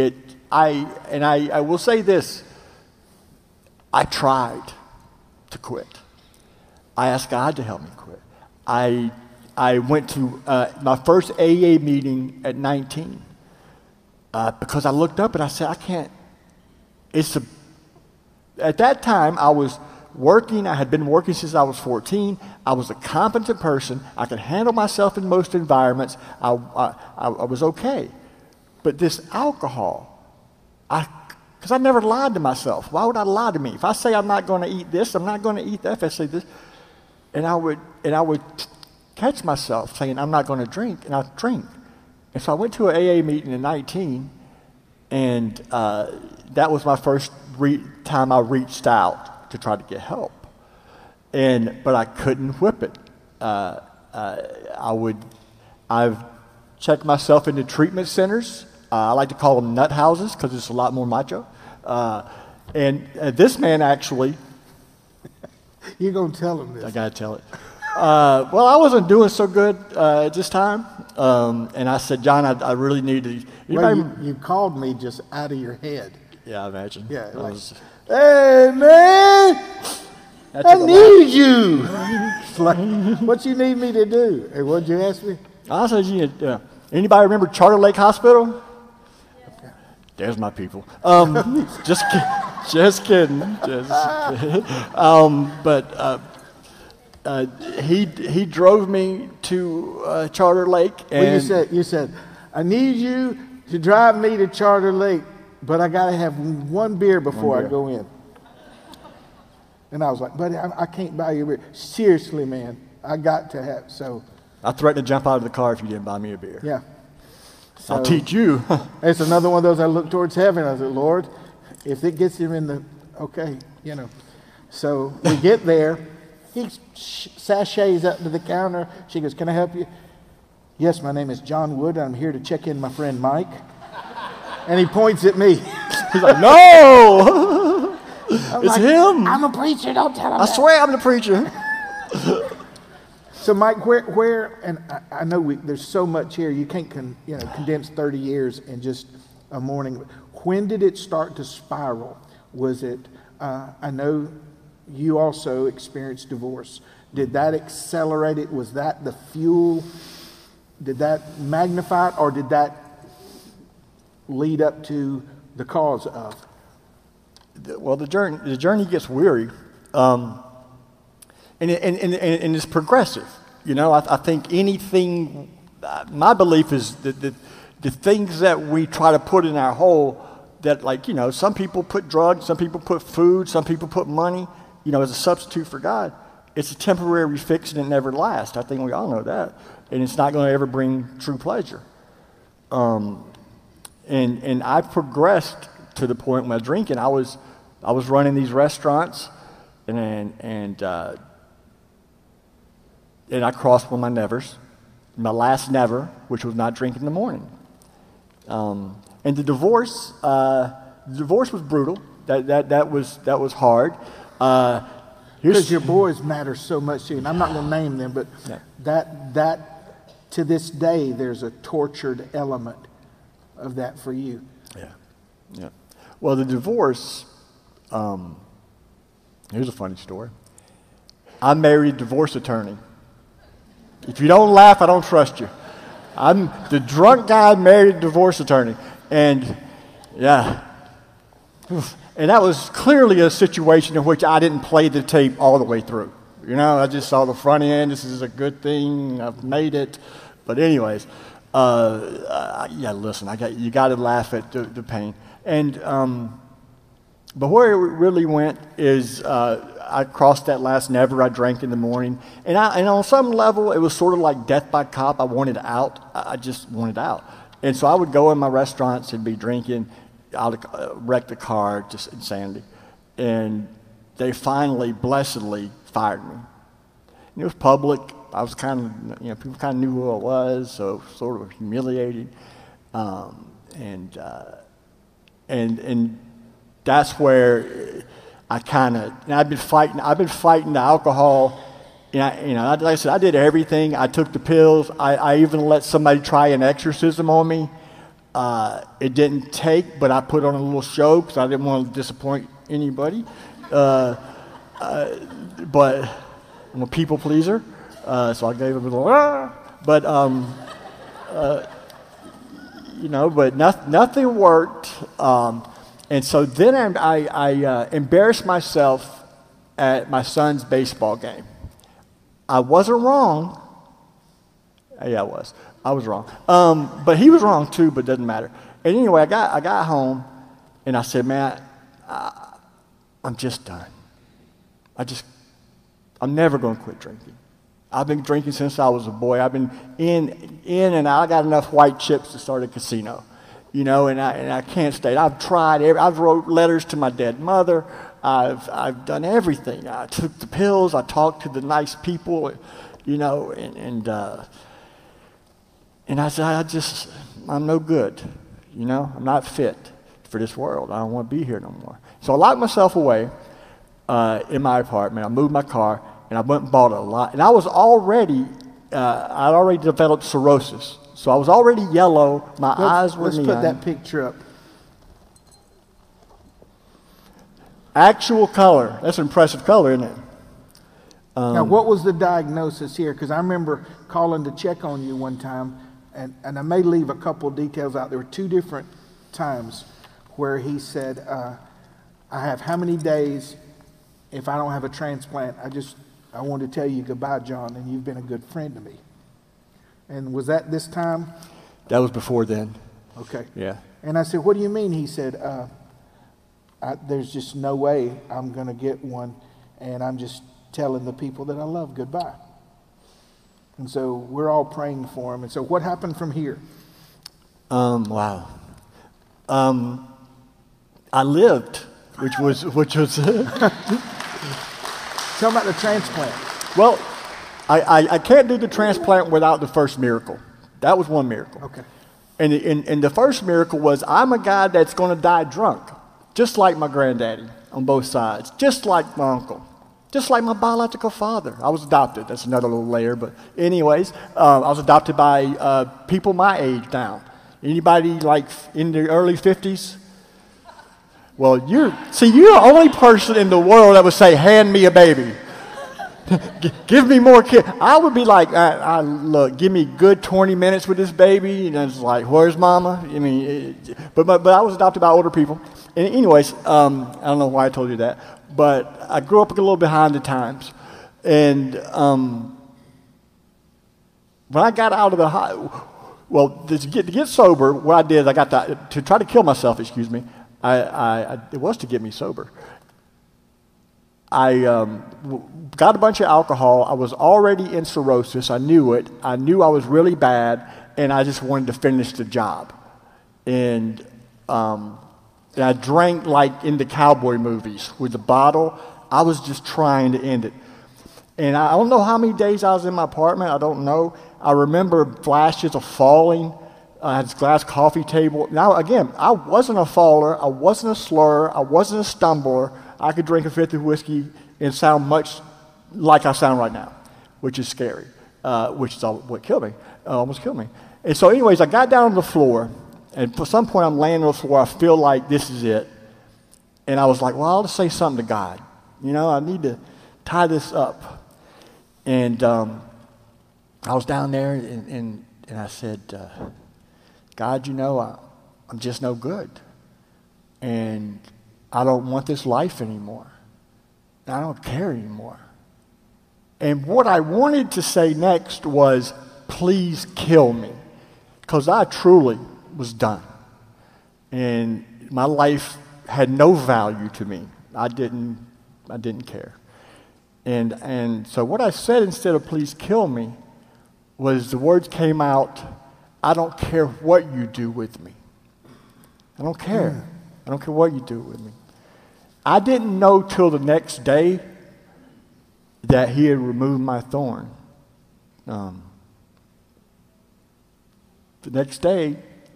I will say this, I tried to quit. I asked God to help me quit. I went to my first AA meeting at 19 because I looked up and I said, I can't. At that time, I was working. I had been working since I was 14. I was a competent person. I could handle myself in most environments. I was okay. But this alcohol, because I never lied to myself. Why would I lie to me? If I say I'm not going to eat this, I'm not going to eat that. If I say this, and I would catch myself saying I'm not going to drink, and I'd drink. And so I went to an AA meeting at 19, and that was my first time I reached out to try to get help. But I couldn't whip it. I've checked myself into treatment centers. I like to call them nut houses because it's a lot more macho. And this man actually... You're going to tell him this. I got to tell it. Well, I wasn't doing so good at this time. And I said, John, I really need to... Well, you called me just out of your head. Yeah, I imagine. Yeah, like, hey, man, I need you. It's like, what you need me to do? Hey, what'd you ask me? I said, anybody remember Charter Lake Hospital? There's my people. Just kidding. But he drove me to Charter Lake. And well, you said, I need you to drive me to Charter Lake, but I got to have one beer before I go in. And I was like, buddy, I can't buy you a beer. Seriously, man, I got to have, so. I threatened to jump out of the car if you didn't buy me a beer. Yeah. So, I'll teach you. It's another one of those, I look towards heaven. I said, Lord, if it gets him in the, okay, So we get there. He sachets up to the counter. She goes, can I help you? Yes, my name is John Wood. I'm here to check in my friend Mike. And he points at me. He's like, no! It's him. I'm a preacher. Don't tell him I swear I'm the preacher. So, Mike, where and I know there's so much here. You can't condense 30 years in just a morning. When did it start to spiral? Was it, I know you also experienced divorce. Did that accelerate it? Was that the fuel? Did that magnify it, or did that lead up to the cause of? Well, the journey gets weary, and it's progressive. I think anything. My belief is that the things that we try to put in our hole that, like, you know, some people put drugs, some people put food, some people put money, you know, as a substitute for God. It's a temporary fix and it never lasts. I think we all know that. And it's not going to ever bring true pleasure. And I progressed to the point when I was drinking. I was running these restaurants, and I crossed one of my nevers, my last never, which was not drinking in the morning. And the divorce was brutal. That was hard. Because your boys matter so much to you, and I'm not going to name them, but that to this day, there's a tortured element of that for you. Yeah. Well, the divorce. Here's a funny story. I married a divorce attorney. If you don't laugh, I don't trust you. I'm the drunk guy married a divorce attorney, and yeah. And that was clearly a situation in which I didn't play the tape all the way through. You know, I just saw the front end. This is a good thing. I've made it. But anyways, yeah, listen, you got to laugh at the pain. And but where it really went is I crossed that last never. I drank in the morning, and on some level, it was sort of like death by cop. I wanted out. I just wanted out, and so I would go in my restaurants and be drinking. I'd wreck the car, just insanity. And they finally, blessedly, fired me. And it was public. I was kind of, you know, people kind of knew who I was, so sort of humiliating. And that's where I kind of, I've been fighting the alcohol. You know, like I said, I did everything. I took the pills. I even let somebody try an exorcism on me. It didn't take, but I put on a little show because I didn't want to disappoint anybody. But I'm a people pleaser, so I gave a little, but you know, but nothing worked. And so then I embarrassed myself at my son's baseball game. I wasn't wrong. Yeah, I was wrong. But he was wrong too, but it doesn't matter. And anyway, I got home, and I said, man, I'm just done. I'm never going to quit drinking. I've been drinking since I was a boy. I've been in and out. I got enough white chips to start a casino, you know, and I can't stay. I've tried. I've wrote letters to my dead mother. I've done everything. I took the pills. I talked to the nice people, you know, and I said, I'm no good, you know. I'm not fit for this world. I don't want to be here no more. So I locked myself away in my apartment. I moved my car, and I went and bought a lot. And I was already, I'd already developed cirrhosis. So I was already yellow. My eyes were neon. Let's put that picture up. Actual color. That's an impressive color, isn't it? Now, what was the diagnosis here? Because I remember calling to check on you one time, and I may leave a couple of details out. There were 2 different times where he said, I have how many days if I don't have a transplant? I want to tell you goodbye, John, and you've been a good friend to me. And was that this time? That was before then. Okay. Yeah. And I said, what do you mean? He said, there's just no way I'm going to get one, and I'm just telling the people that I love goodbye. And so we're all praying for him. And so what happened from here? Wow. I lived, which was Tell me about the transplant. Well, I can't do the transplant without the first miracle. That was one miracle. Okay. And the first miracle was I'm a guy that's going to die drunk, just like my granddaddy on both sides, just like my uncle, just like my biological father. I was adopted. That's another little layer. But anyways, I was adopted by people my age down. Anybody like in the early 50s? Well, you're the only person in the world that would say, hand me a baby. Give me more kids. I would be like, look, give me good 20 minutes with this baby. And it's like, where's mama? I mean, but I was adopted by older people. And anyways, I don't know why I told you that. But I grew up a little behind the times. And when I got out of to get sober, what I did is to try to kill myself, It was to get me sober. I got a bunch of alcohol. I was already in cirrhosis. I knew it. I knew I was really bad, and I just wanted to finish the job. And I drank like in the cowboy movies with the bottle. I was just trying to end it. And I don't know how many days I was in my apartment. I don't know. I remember flashes of falling. I had this glass coffee table. Now, again, I wasn't a faller. I wasn't a slur. I wasn't a stumbler. I could drink a fifth of whiskey and sound much like I sound right now, which is scary, which is what killed me, almost killed me. And so anyways, I got down on the floor, and for some point I'm laying on the floor. I feel like this is it. And I was like, well, I'll just say something to God. You know, I need to tie this up. And I was down there, and I said, God, you know, I'm just no good. And I don't want this life anymore. I don't care anymore. And what I wanted to say next was, please kill me. Because I truly was done. And my life had no value to me. I didn't care. And so what I said instead of please kill me was the words came out, I don't care what you do with me. I don't care. I don't care what you do with me. I didn't know till the next day that he had removed my thorn. The next day,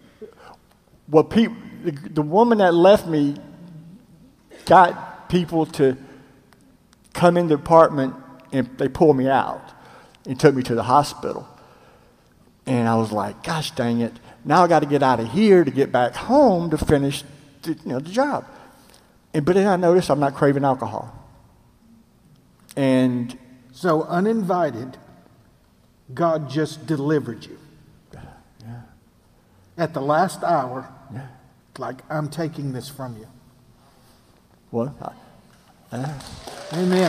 the woman that left me got people to come in the apartment, and they pulled me out and took me to the hospital. And I was like, gosh dang it, now I got to get out of here to get back home to finish the job. But then I noticed I'm not craving alcohol. And so uninvited, God just delivered you. Yeah. At the last hour, Yeah. like, I'm taking this from you. What? Amen.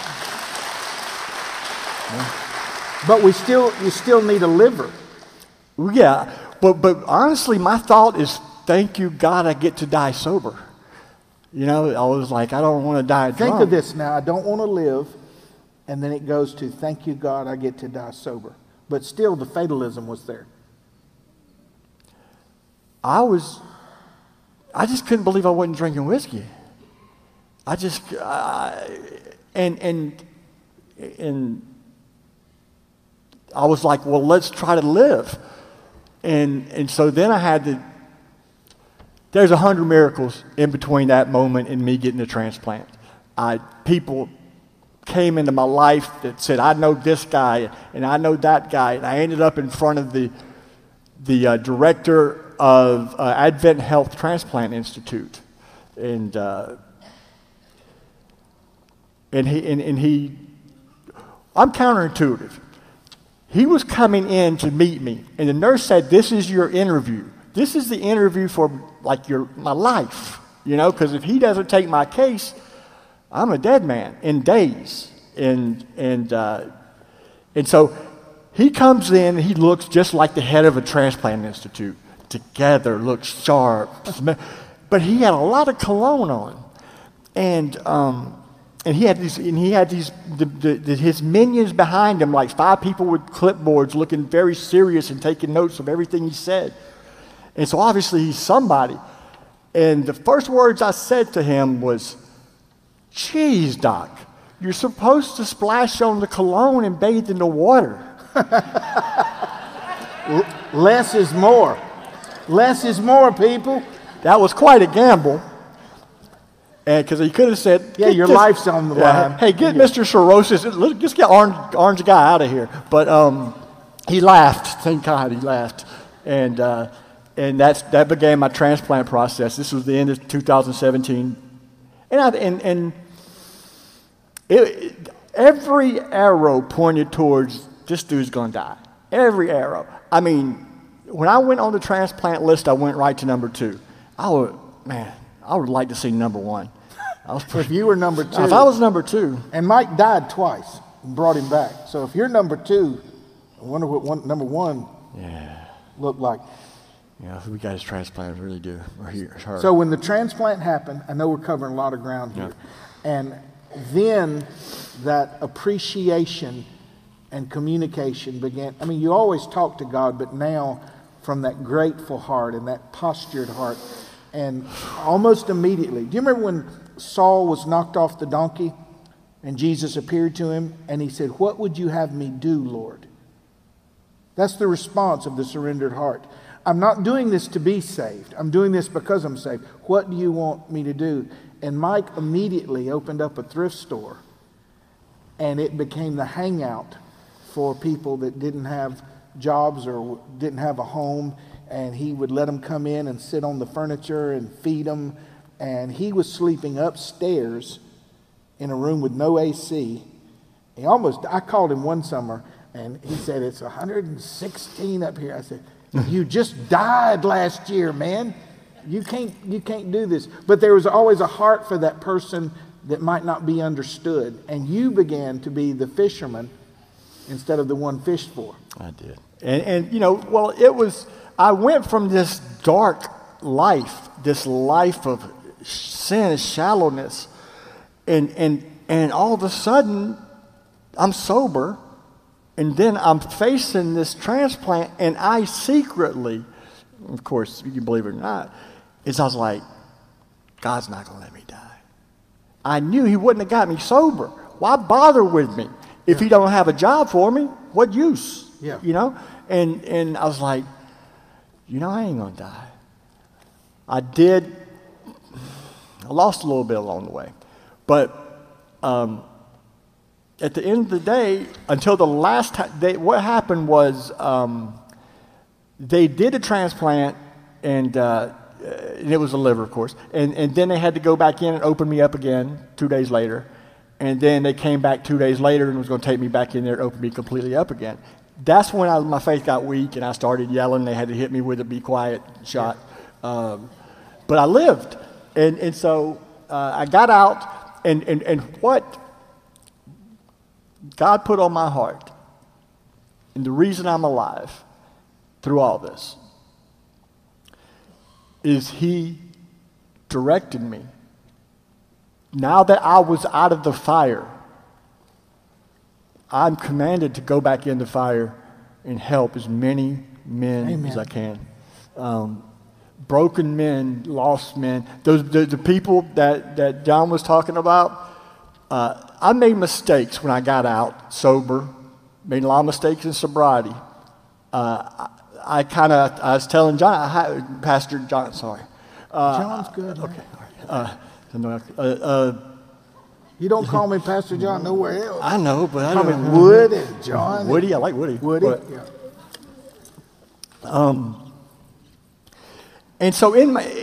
But you still need a liver. Yeah, but honestly, my thought is, thank you, God, I get to die sober. You know, I was like, I don't want to die drunk. Think of this now. I don't want to live. And then it goes to, thank you, God, I get to die sober. But still, the fatalism was there. I just couldn't believe I wasn't drinking whiskey. And I was like, well, let's try to live. And so then I had to, there's 100 miracles in between that moment and me getting a transplant. People came into my life that said, I know this guy and I know that guy. And I ended up in front of the director of Advent Health Transplant Institute. And he, I'm counterintuitive. He was coming in to meet me, and the nurse said, this is your interview. This is the interview for like my life, you know, because if he doesn't take my case, I'm a dead man in days. And so he comes in, and he looks just like the head of a transplant institute, together, looks sharp, but he had a lot of cologne on, and he had his minions behind him, like 5 people with clipboards looking very serious and taking notes of everything he said. And so obviously he's somebody. And the first words I said to him was, geez, Doc, you're supposed to splash on the cologne and bathe in the water. Less is more. Less is more, people. That was quite a gamble. And because he could have said, yeah, your life's on the line. Hey, get Mr. Cirrhosis. Let's get orange guy out of here. But he laughed. Thank God he laughed. And that began my transplant process. This was the end of 2017. And every arrow pointed towards this dude's going to die. Every arrow. I mean, when I went on the transplant list, I went right to number 2. I would like to see number 1. If you were number 2. If I was number 2. And Mike died twice and brought him back. So if you're number 2, I wonder what number 1 looked like. Yeah, we got his transplant, really do. Or her. So when the transplant happened, I know we're covering a lot of ground here, and then that appreciation and communication began. I mean, you always talk to God, but now from that grateful heart and that postured heart, and almost immediately. Do you remember when Saul was knocked off the donkey and Jesus appeared to him and he said, "What would you have me do, Lord?" That's the response of the surrendered heart. I'm not doing this to be saved. I'm doing this because I'm saved. What do you want me to do? And Mike immediately opened up a thrift store, and it became the hangout for people that didn't have jobs or didn't have a home, and he would let them come in and sit on the furniture and feed them. And he was sleeping upstairs in a room with no AC. I called him one summer, and he said, "It's 116 up here." I said, "You just died last year, man. You can't do this." But there was always a heart for that person that might not be understood. And you began to be the fisherman instead of the one fished for. I did. And well, I went from this dark life, this life of sin and shallowness, and all of a sudden I'm sober. And then I'm facing this transplant, and I secretly, of course, you can believe it or not, I was like, God's not going to let me die. I knew he wouldn't have got me sober. Why bother with me? If he don't have a job for me, what use? Yeah. And I was like, I ain't going to die. I lost a little bit along the way. But at the end of the day, until the last time, what happened was they did a transplant, and it was a liver, of course, and then they had to go back in and open me up again 2 days later, and then they came back 2 days later and was going to take me back in there and open me completely up again. That's when my faith got weak, and I started yelling. They had to hit me with a "be quiet" shot, but I lived, and so I got out, and what God put on my heart, and the reason I'm alive through all this, is he directed me. Now that I was out of the fire, I'm commanded to go back in the fire and help as many men as I can. Broken men, lost men, the people that John was talking about. I made mistakes when I got out sober, made a lot of mistakes in sobriety. I was telling John, Pastor John, sorry. John's good. Okay, all right. You don't call me Pastor John nowhere else. I know, but call me Wood and John. Woody, I like Woody. Woody, but, yeah. And so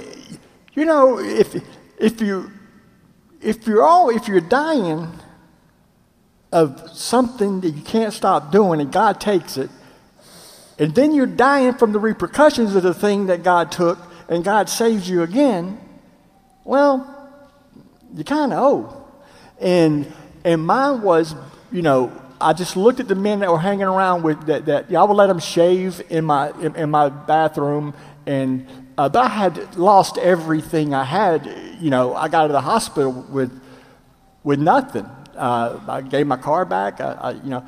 if you're dying of something that you can't stop doing and God takes it, and then you're dying from the repercussions of the thing that God took and God saves you again, well, you kind of owe. And mine was, I just looked at the men that were hanging around with that I would let them shave in my bathroom, and but I had lost everything I had. I got out of the hospital with nothing. I gave my car back. And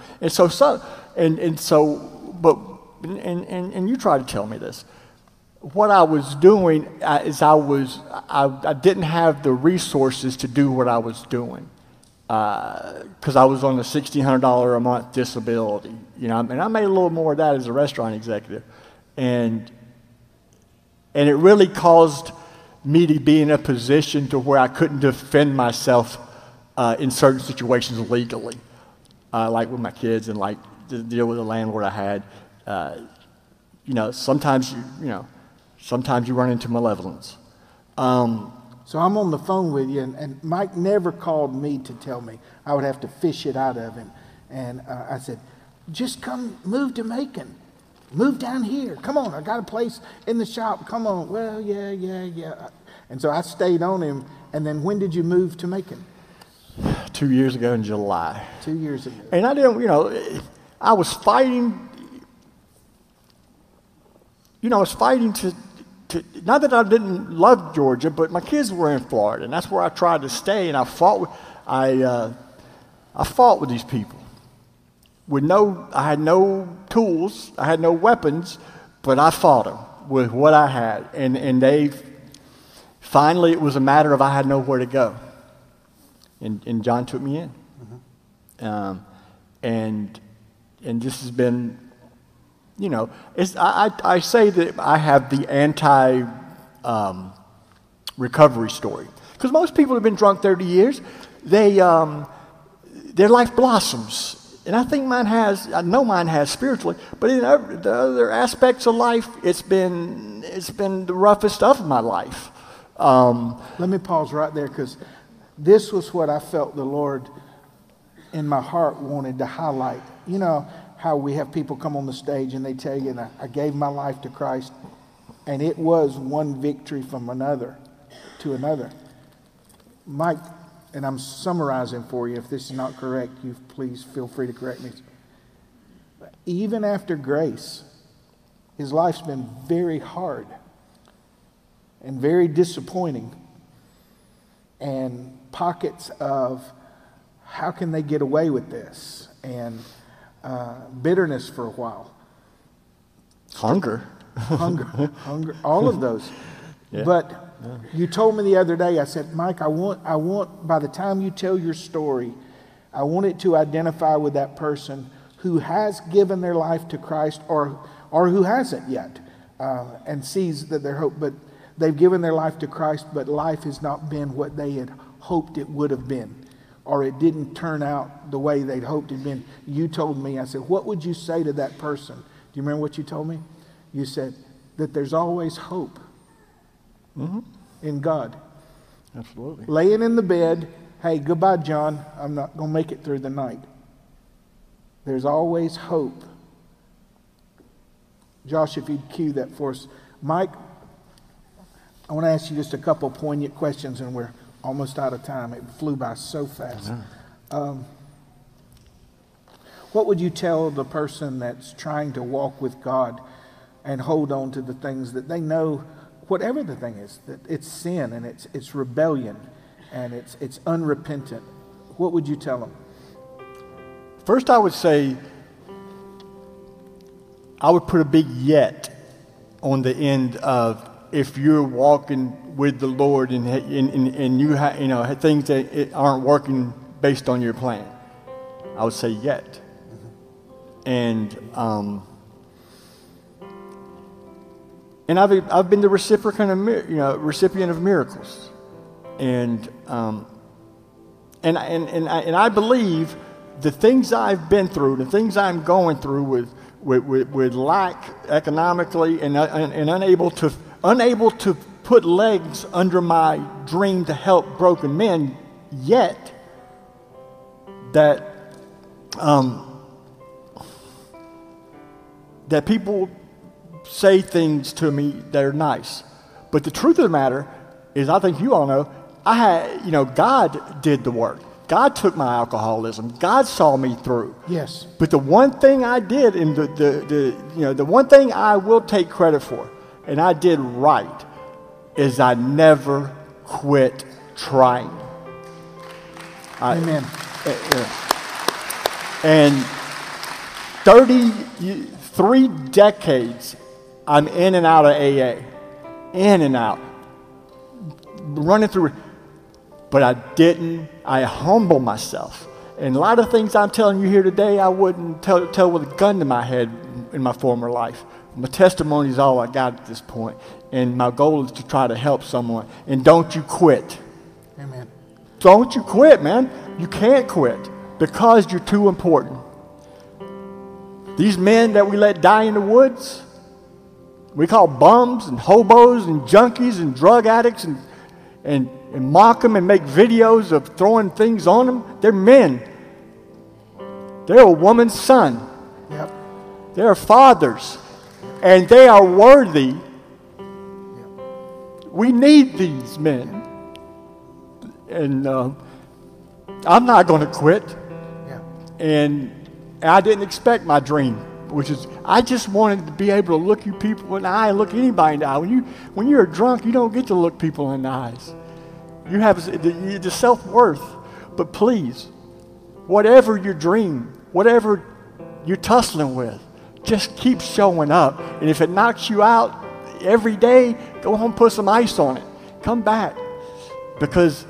you try to tell me this. What I was doing is I didn't have the resources to do what I was doing because I was on a $1,600 a month disability. And I made a little more of that as a restaurant executive, and it really caused me to be in a position to where I couldn't defend myself in certain situations legally, like with my kids and like to deal with the landlord I had. Sometimes you run into malevolence. So I'm on the phone with you, and Mike never called me to tell me. I would have to fish it out of him. And I said, just come move to Macon. Move down here. Come on, I got a place in the shop. Come on. Well, yeah. And so I stayed on him. And then when did you move to Macon? 2 years ago in July. 2 years ago. And I didn't, I was fighting. I was fighting to not that I didn't love Georgia, but my kids were in Florida, and that's where I tried to stay. And I fought with these people. I had no tools, I had no weapons, but I fought them with what I had. And finally, it was a matter of I had nowhere to go. And John took me in. And this has been, I say that I have the recovery story. Because most people have been drunk 30 years, their life blossoms. And I think I know mine has spiritually, but in the other aspects of life, it's been the roughest of my life. Let me pause right there, because this was what I felt the Lord in my heart wanted to highlight. You know how we have people come on the stage and they tell you, I gave my life to Christ, and it was one victory from another to another. Mike, and I'm summarizing for you. If this is not correct, you please feel free to correct me. Even after grace, his life's been very hard and very disappointing, and pockets of how can they get away with this, and bitterness for a while. Hunger, all of those. Yeah. But you told me the other day, I said, Mike, I want, by the time you tell your story, I want it to identify with that person who has given their life to Christ or who hasn't yet, and sees that their hope, but they've given their life to Christ, but life has not been what they had hoped it would have been, or it didn't turn out the way they'd hoped it'd been. You told me, I said, what would you say to that person? Do you remember what you told me? You said that there's always hope. Mm-hmm. In God. Absolutely. Laying in the bed, hey, goodbye, John. I'm not going to make it through the night. There's always hope. Josh, if you'd cue that for us. Mike, I want to ask you just a couple poignant questions, and we're almost out of time. It flew by so fast. What would you tell the person that's trying to walk with God and hold on to the things that they know, whatever the thing is, that it's sin and it's rebellion and it's unrepentant? What would you tell them? First, I would say I would put a big yet on the end of if you're walking with the Lord and you have things that aren't working based on your plan. I would say yet. And I've been the recipient of miracles, and I believe the things I've been through, the things I'm going through with lack economically, and unable to put legs under my dream to help broken men, yet that people say things to me that are nice. But the truth of the matter is, I think you all know, God did the work. God took my alcoholism. God saw me through. Yes. But the one thing I did, and the one thing I will take credit for, and I did right, is I never quit trying. Amen. And 33 decades, I'm in and out of AA. In and out. Running through it. But I humble myself. And a lot of things I'm telling you here today, I wouldn't tell with a gun to my head in my former life. My testimony is all I got at this point. And my goal is to try to help someone. And don't you quit. Amen. Don't you quit, man. You can't quit because you're too important. These men that we let die in the woods, we call bums and hobos and junkies and drug addicts and mock them and make videos of throwing things on them. They're men. They're a woman's son. Yep. They're fathers. And they are worthy. Yep. We need these men. And I'm not going to quit. Yeah. And I didn't expect my dream which is I just wanted to be able to look you people in the eye and look anybody in the eye. When you're drunk, you don't get to look people in the eyes. You have the self-worth. But please, whatever your dream, whatever you're tussling with, just keep showing up. And if it knocks you out every day, go home, put some ice on it. Come back. Because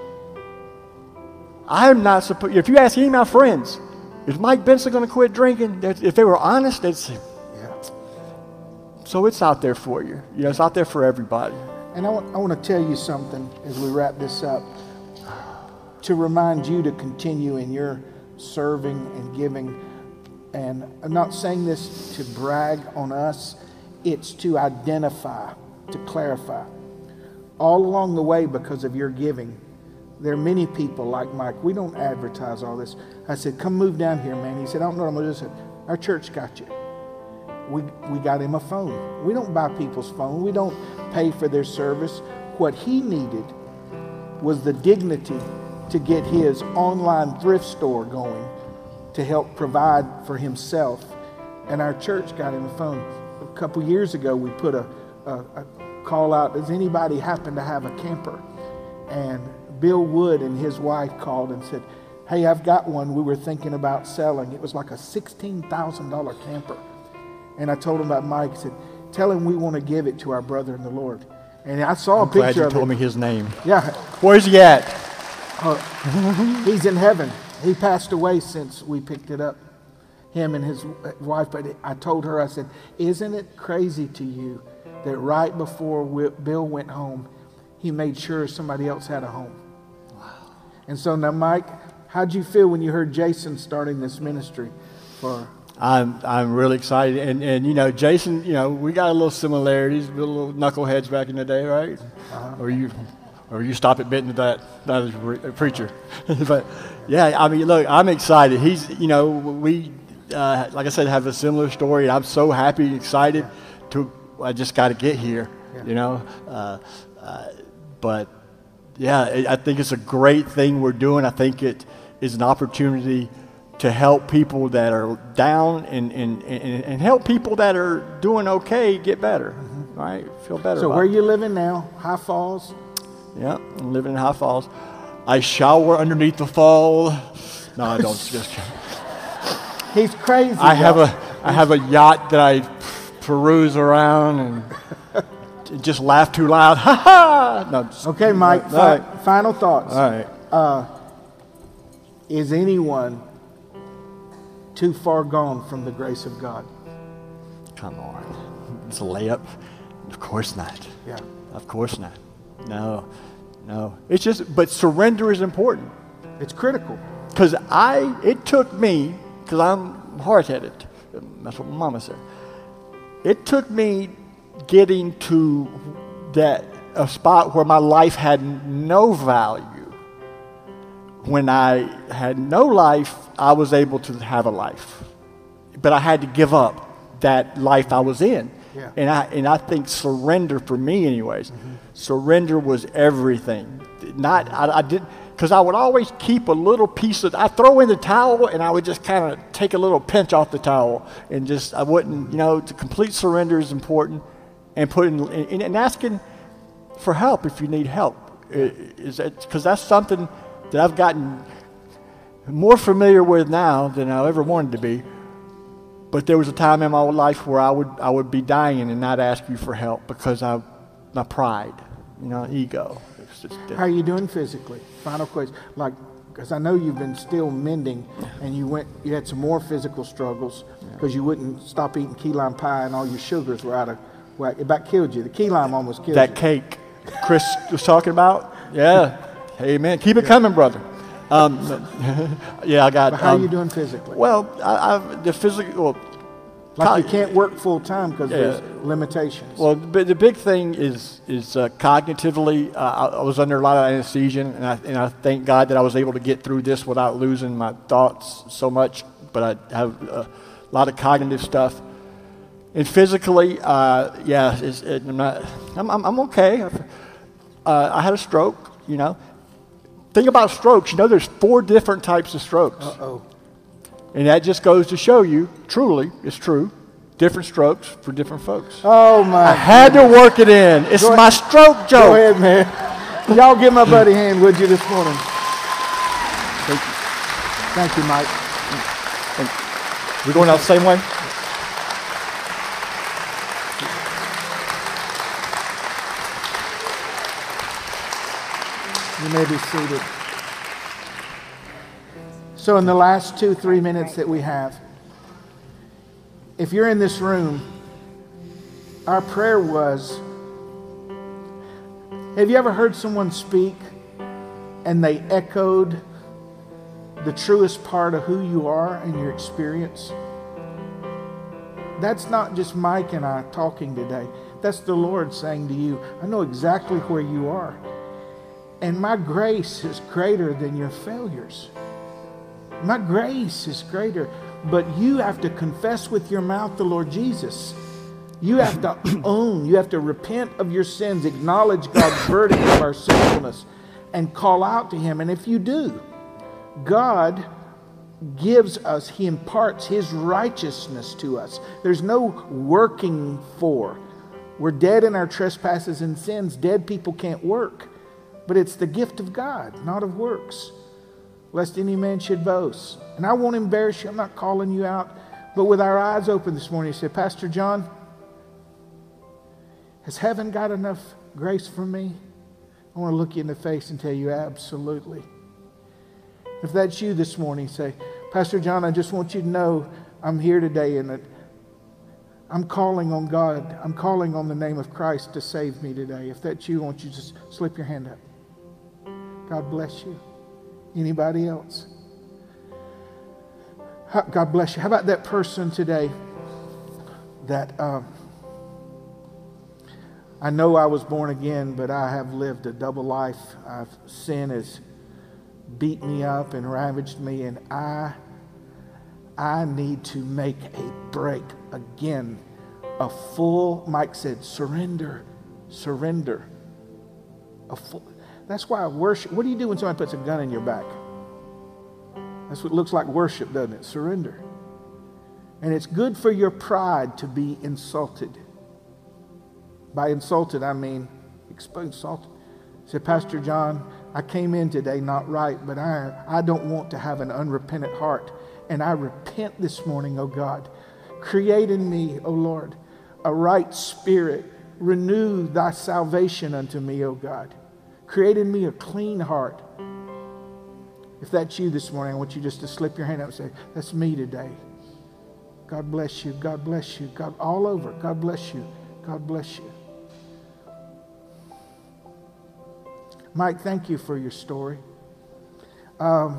I'm not supposed, if you ask any of my friends, is Mike Benson going to quit drinking? If they were honest, they'd say, yeah. So it's out there for you. You know, it's out there for everybody. And I want to tell you something as we wrap this up, to remind you to continue in your serving and giving. And I'm not saying this to brag on us. It's to identify, to clarify. All along the way, because of your giving, there are many people like Mike. We don't advertise all this. I said, come move down here, man. He said, I don't know what I'm going to do. I said, our church got you. We got him a phone. We don't buy people's phone. We don't pay for their service. What he needed was the dignity to get his online thrift store going to help provide for himself. And our church got him a phone. A couple years ago, we put a call out, does anybody happen to have a camper? And Bill Wood and his wife called and said, hey, I've got one we were thinking about selling. It was like a $16,000 camper. And I told him about Mike. I said, tell him we want to give it to our brother in the Lord. And I saw a picture of it. Glad you told me his name. Yeah. Where's he at? He's in heaven. He passed away since we picked it up, him and his wife. But I told her, I said, isn't it crazy to you that right before Bill went home, he made sure somebody else had a home? Wow. And so now, Mike, how'd you feel when you heard Jason starting this ministry for... I'm really excited, and you know, Jason, you know, we got a little similarities, little knuckleheads back in the day, right? Or you stop at bitten that is a preacher. But yeah, I mean, look, I'm excited. He's, you know, we like I said, have a similar story. And I'm so happy and excited I just got to get here, you know. But yeah, I think it's a great thing we're doing. I think it is an opportunity to help people that are down and help people that are doing okay get better, right? Feel better. So where you living now? High Falls? Yeah, I'm living in High Falls. I shower underneath the fall. No, I don't. Just He's crazy. I have a yacht that I peruse around and just laugh too loud. Ha ha! No. Okay, Mike. Final thoughts. All right. Is anyone too far gone from the grace of God? Come on. It's a layup. Of course not. Yeah. Of course not. No. It's just, but surrender is important. It's critical. Because it took me, because I'm hard-headed. That's what my mama said. It took me getting to a spot where my life had no value. When I had no life, I was able to have a life. But I had to give up that life I was in. Yeah. And I think surrender, for me anyways, surrender was everything. I didn't, because I would always keep a little piece of, I'd throw in the towel and I would just kind of take a little pinch off the towel and just, I wouldn't, you know, the complete surrender is important, and and asking for help if you need help. Because that's something that I've gotten more familiar with now than I ever wanted to be. But there was a time in my life where I would be dying and not ask you for help because my pride, you know, ego. How are you doing physically? Final question. Like, because I know you've been still mending, and you had some more physical struggles because you wouldn't stop eating key lime pie and all your sugars were out of whack. It about killed you. The key lime almost killed you. That cake Chris was talking about? Yeah. Amen. Keep it coming, brother. Yeah, I got. But how are you doing physically? Well, the physical. Like you can't work full time because there's limitations. Well, the big thing is cognitively. I was under a lot of anesthesia, and I thank God that I was able to get through this without losing my thoughts so much. But I have a lot of cognitive stuff. And physically, I'm okay. I had a stroke. You know, thing about strokes, you know, there's 4 different types of strokes. And that just goes to show you, truly, it's true, different strokes for different folks. Oh, my. I had to work it in. It's my stroke joke. Go ahead, man. Y'all give my buddy a hand, would you, this morning? Thank you. Thank you, Mike. We're going out the same way? You may be seated. So in the last 2-3 minutes that we have, if you're in this room, our prayer was, have you ever heard someone speak and they echoed the truest part of who you are and your experience? That's not just Mike and I talking today. That's the Lord saying to you, I know exactly where you are. And my grace is greater than your failures. My grace is greater. But you have to confess with your mouth the Lord Jesus. You have to own, you have to repent of your sins, acknowledge God's verdict of our sinfulness, and call out to Him. And if you do, God gives us, He imparts His righteousness to us. There's no working for. We're dead in our trespasses and sins. Dead people can't work. But it's the gift of God, not of works, lest any man should boast. And I won't embarrass you. I'm not calling you out. But with our eyes open this morning, you say, Pastor John, has heaven got enough grace for me? I want to look you in the face and tell you absolutely. If that's you this morning, say, Pastor John, I just want you to know I'm here today and that I'm calling on God. I'm calling on the name of Christ to save me today. If that's you, I want you to just slip your hand up. God bless you. Anybody else? God bless you. How about that person today that I know I was born again, but I have lived a double life. Sin has beat me up and ravaged me, and I need to make a break again. A full, Mike said, surrender. A full. That's why worship. What do you do when somebody puts a gun in your back? That's what it looks like worship, doesn't it? Surrender. And it's good for your pride to be insulted. By insulted, I mean insulted. Say, Pastor John, I came in today not right, but I don't want to have an unrepentant heart. And I repent this morning, oh God. Create in me, oh Lord, a right spirit. Renew thy salvation unto me, oh God. Create in me a clean heart. If that's you this morning, I want you just to slip your hand up and say, that's me today. God bless you. God bless you. God, all over. God bless you. God bless you. Mike, thank you for your story. I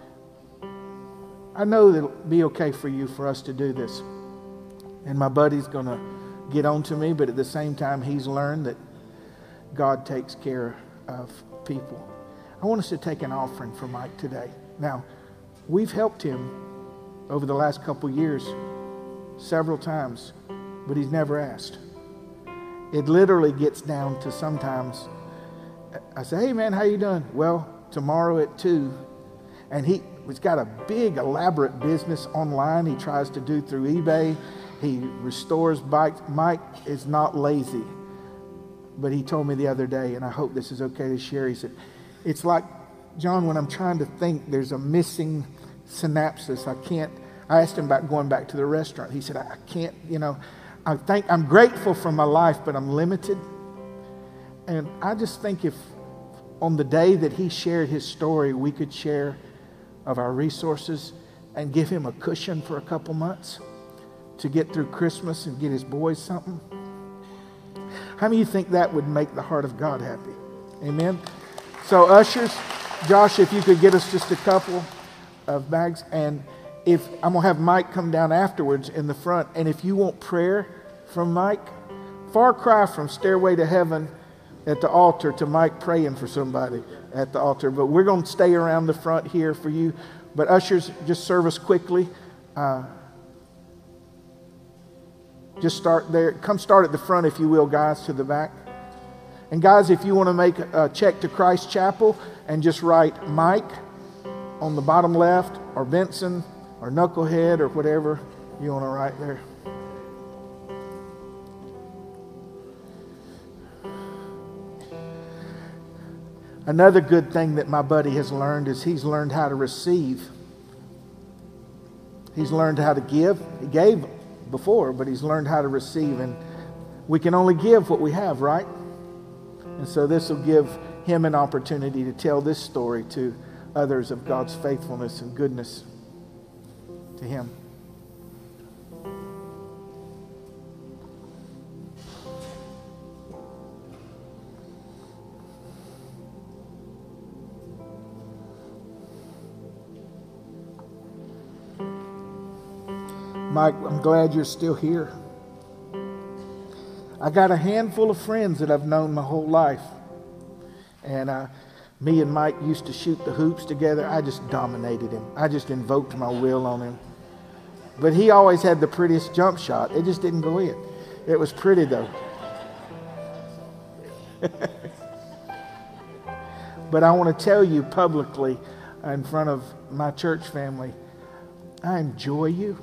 know that it'll be okay for us to do this. And my buddy's going to get on to me, but at the same time, he's learned that God takes care of people. I want us to take an offering for Mike today. Now, we've helped him over the last couple years several times, but he's never asked. It literally gets down to sometimes, I say, hey man, how you doing? Well, tomorrow at 2. And he's got a big elaborate business online he tries to do through eBay. He restores bikes. Mike is not lazy. But he told me the other day, and I hope this is okay to share, he said, it's like, John, when I'm trying to think, there's a missing synapses. I asked him about going back to the restaurant. He said, I can't, I'm grateful for my life, but I'm limited. And I just think if on the day that he shared his story, we could share of our resources and give him a cushion for a couple months to get through Christmas and get his boys something. How many of you think that would make the heart of God happy? Amen? So ushers, Josh, if you could get us just a couple of bags. And if I'm going to have Mike come down afterwards in the front. And if you want prayer from Mike, far cry from Stairway to Heaven at the altar to Mike praying for somebody at the altar. But we're going to stay around the front here for you. But ushers, just serve us quickly. Just start there. Come start at the front, if you will, guys, to the back. And guys, if you want to make a check to Christ Chapel and just write Mike on the bottom left, or Benson, or or knucklehead or whatever you want to write there. Another good thing that my buddy has learned is he's learned how to receive. He's learned how to give. He gave before, but he's learned how to receive. And we can only give what we have, right? And so this will give him an opportunity to tell this story to others of God's faithfulness and goodness to him. Mike, I'm glad you're still here. I got a handful of friends that I've known my whole life. And me and Mike used to shoot the hoops together. I just dominated him. I just invoked my will on him. But he always had the prettiest jump shot. It just didn't go in. It was pretty, though. But I want to tell you publicly in front of my church family, I enjoy you.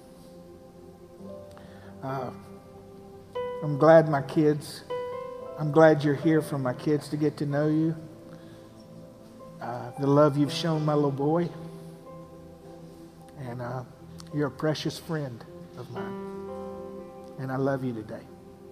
I'm glad I'm glad you're here for my kids to get to know you. The love you've shown my little boy. And you're a precious friend of mine. And I love you today.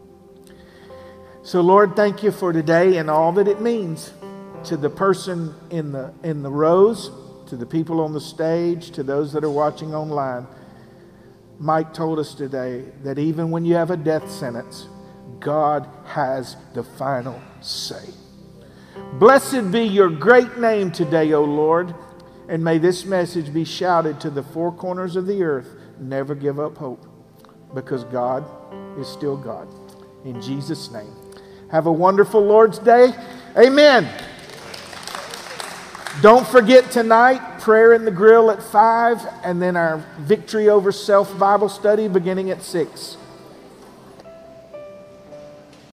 So Lord, thank you for today and all that it means to the person in the rows, to the people on the stage, to those that are watching online. Mike told us today that even when you have a death sentence, God has the final say. Blessed be your great name today, O Lord, and may this message be shouted to the four corners of the earth. Never give up hope, because God is still God. In Jesus' name. Have a wonderful Lord's Day. Amen. Don't forget tonight, prayer in the grill at 5, and then our Victory Over Self Bible study beginning at 6.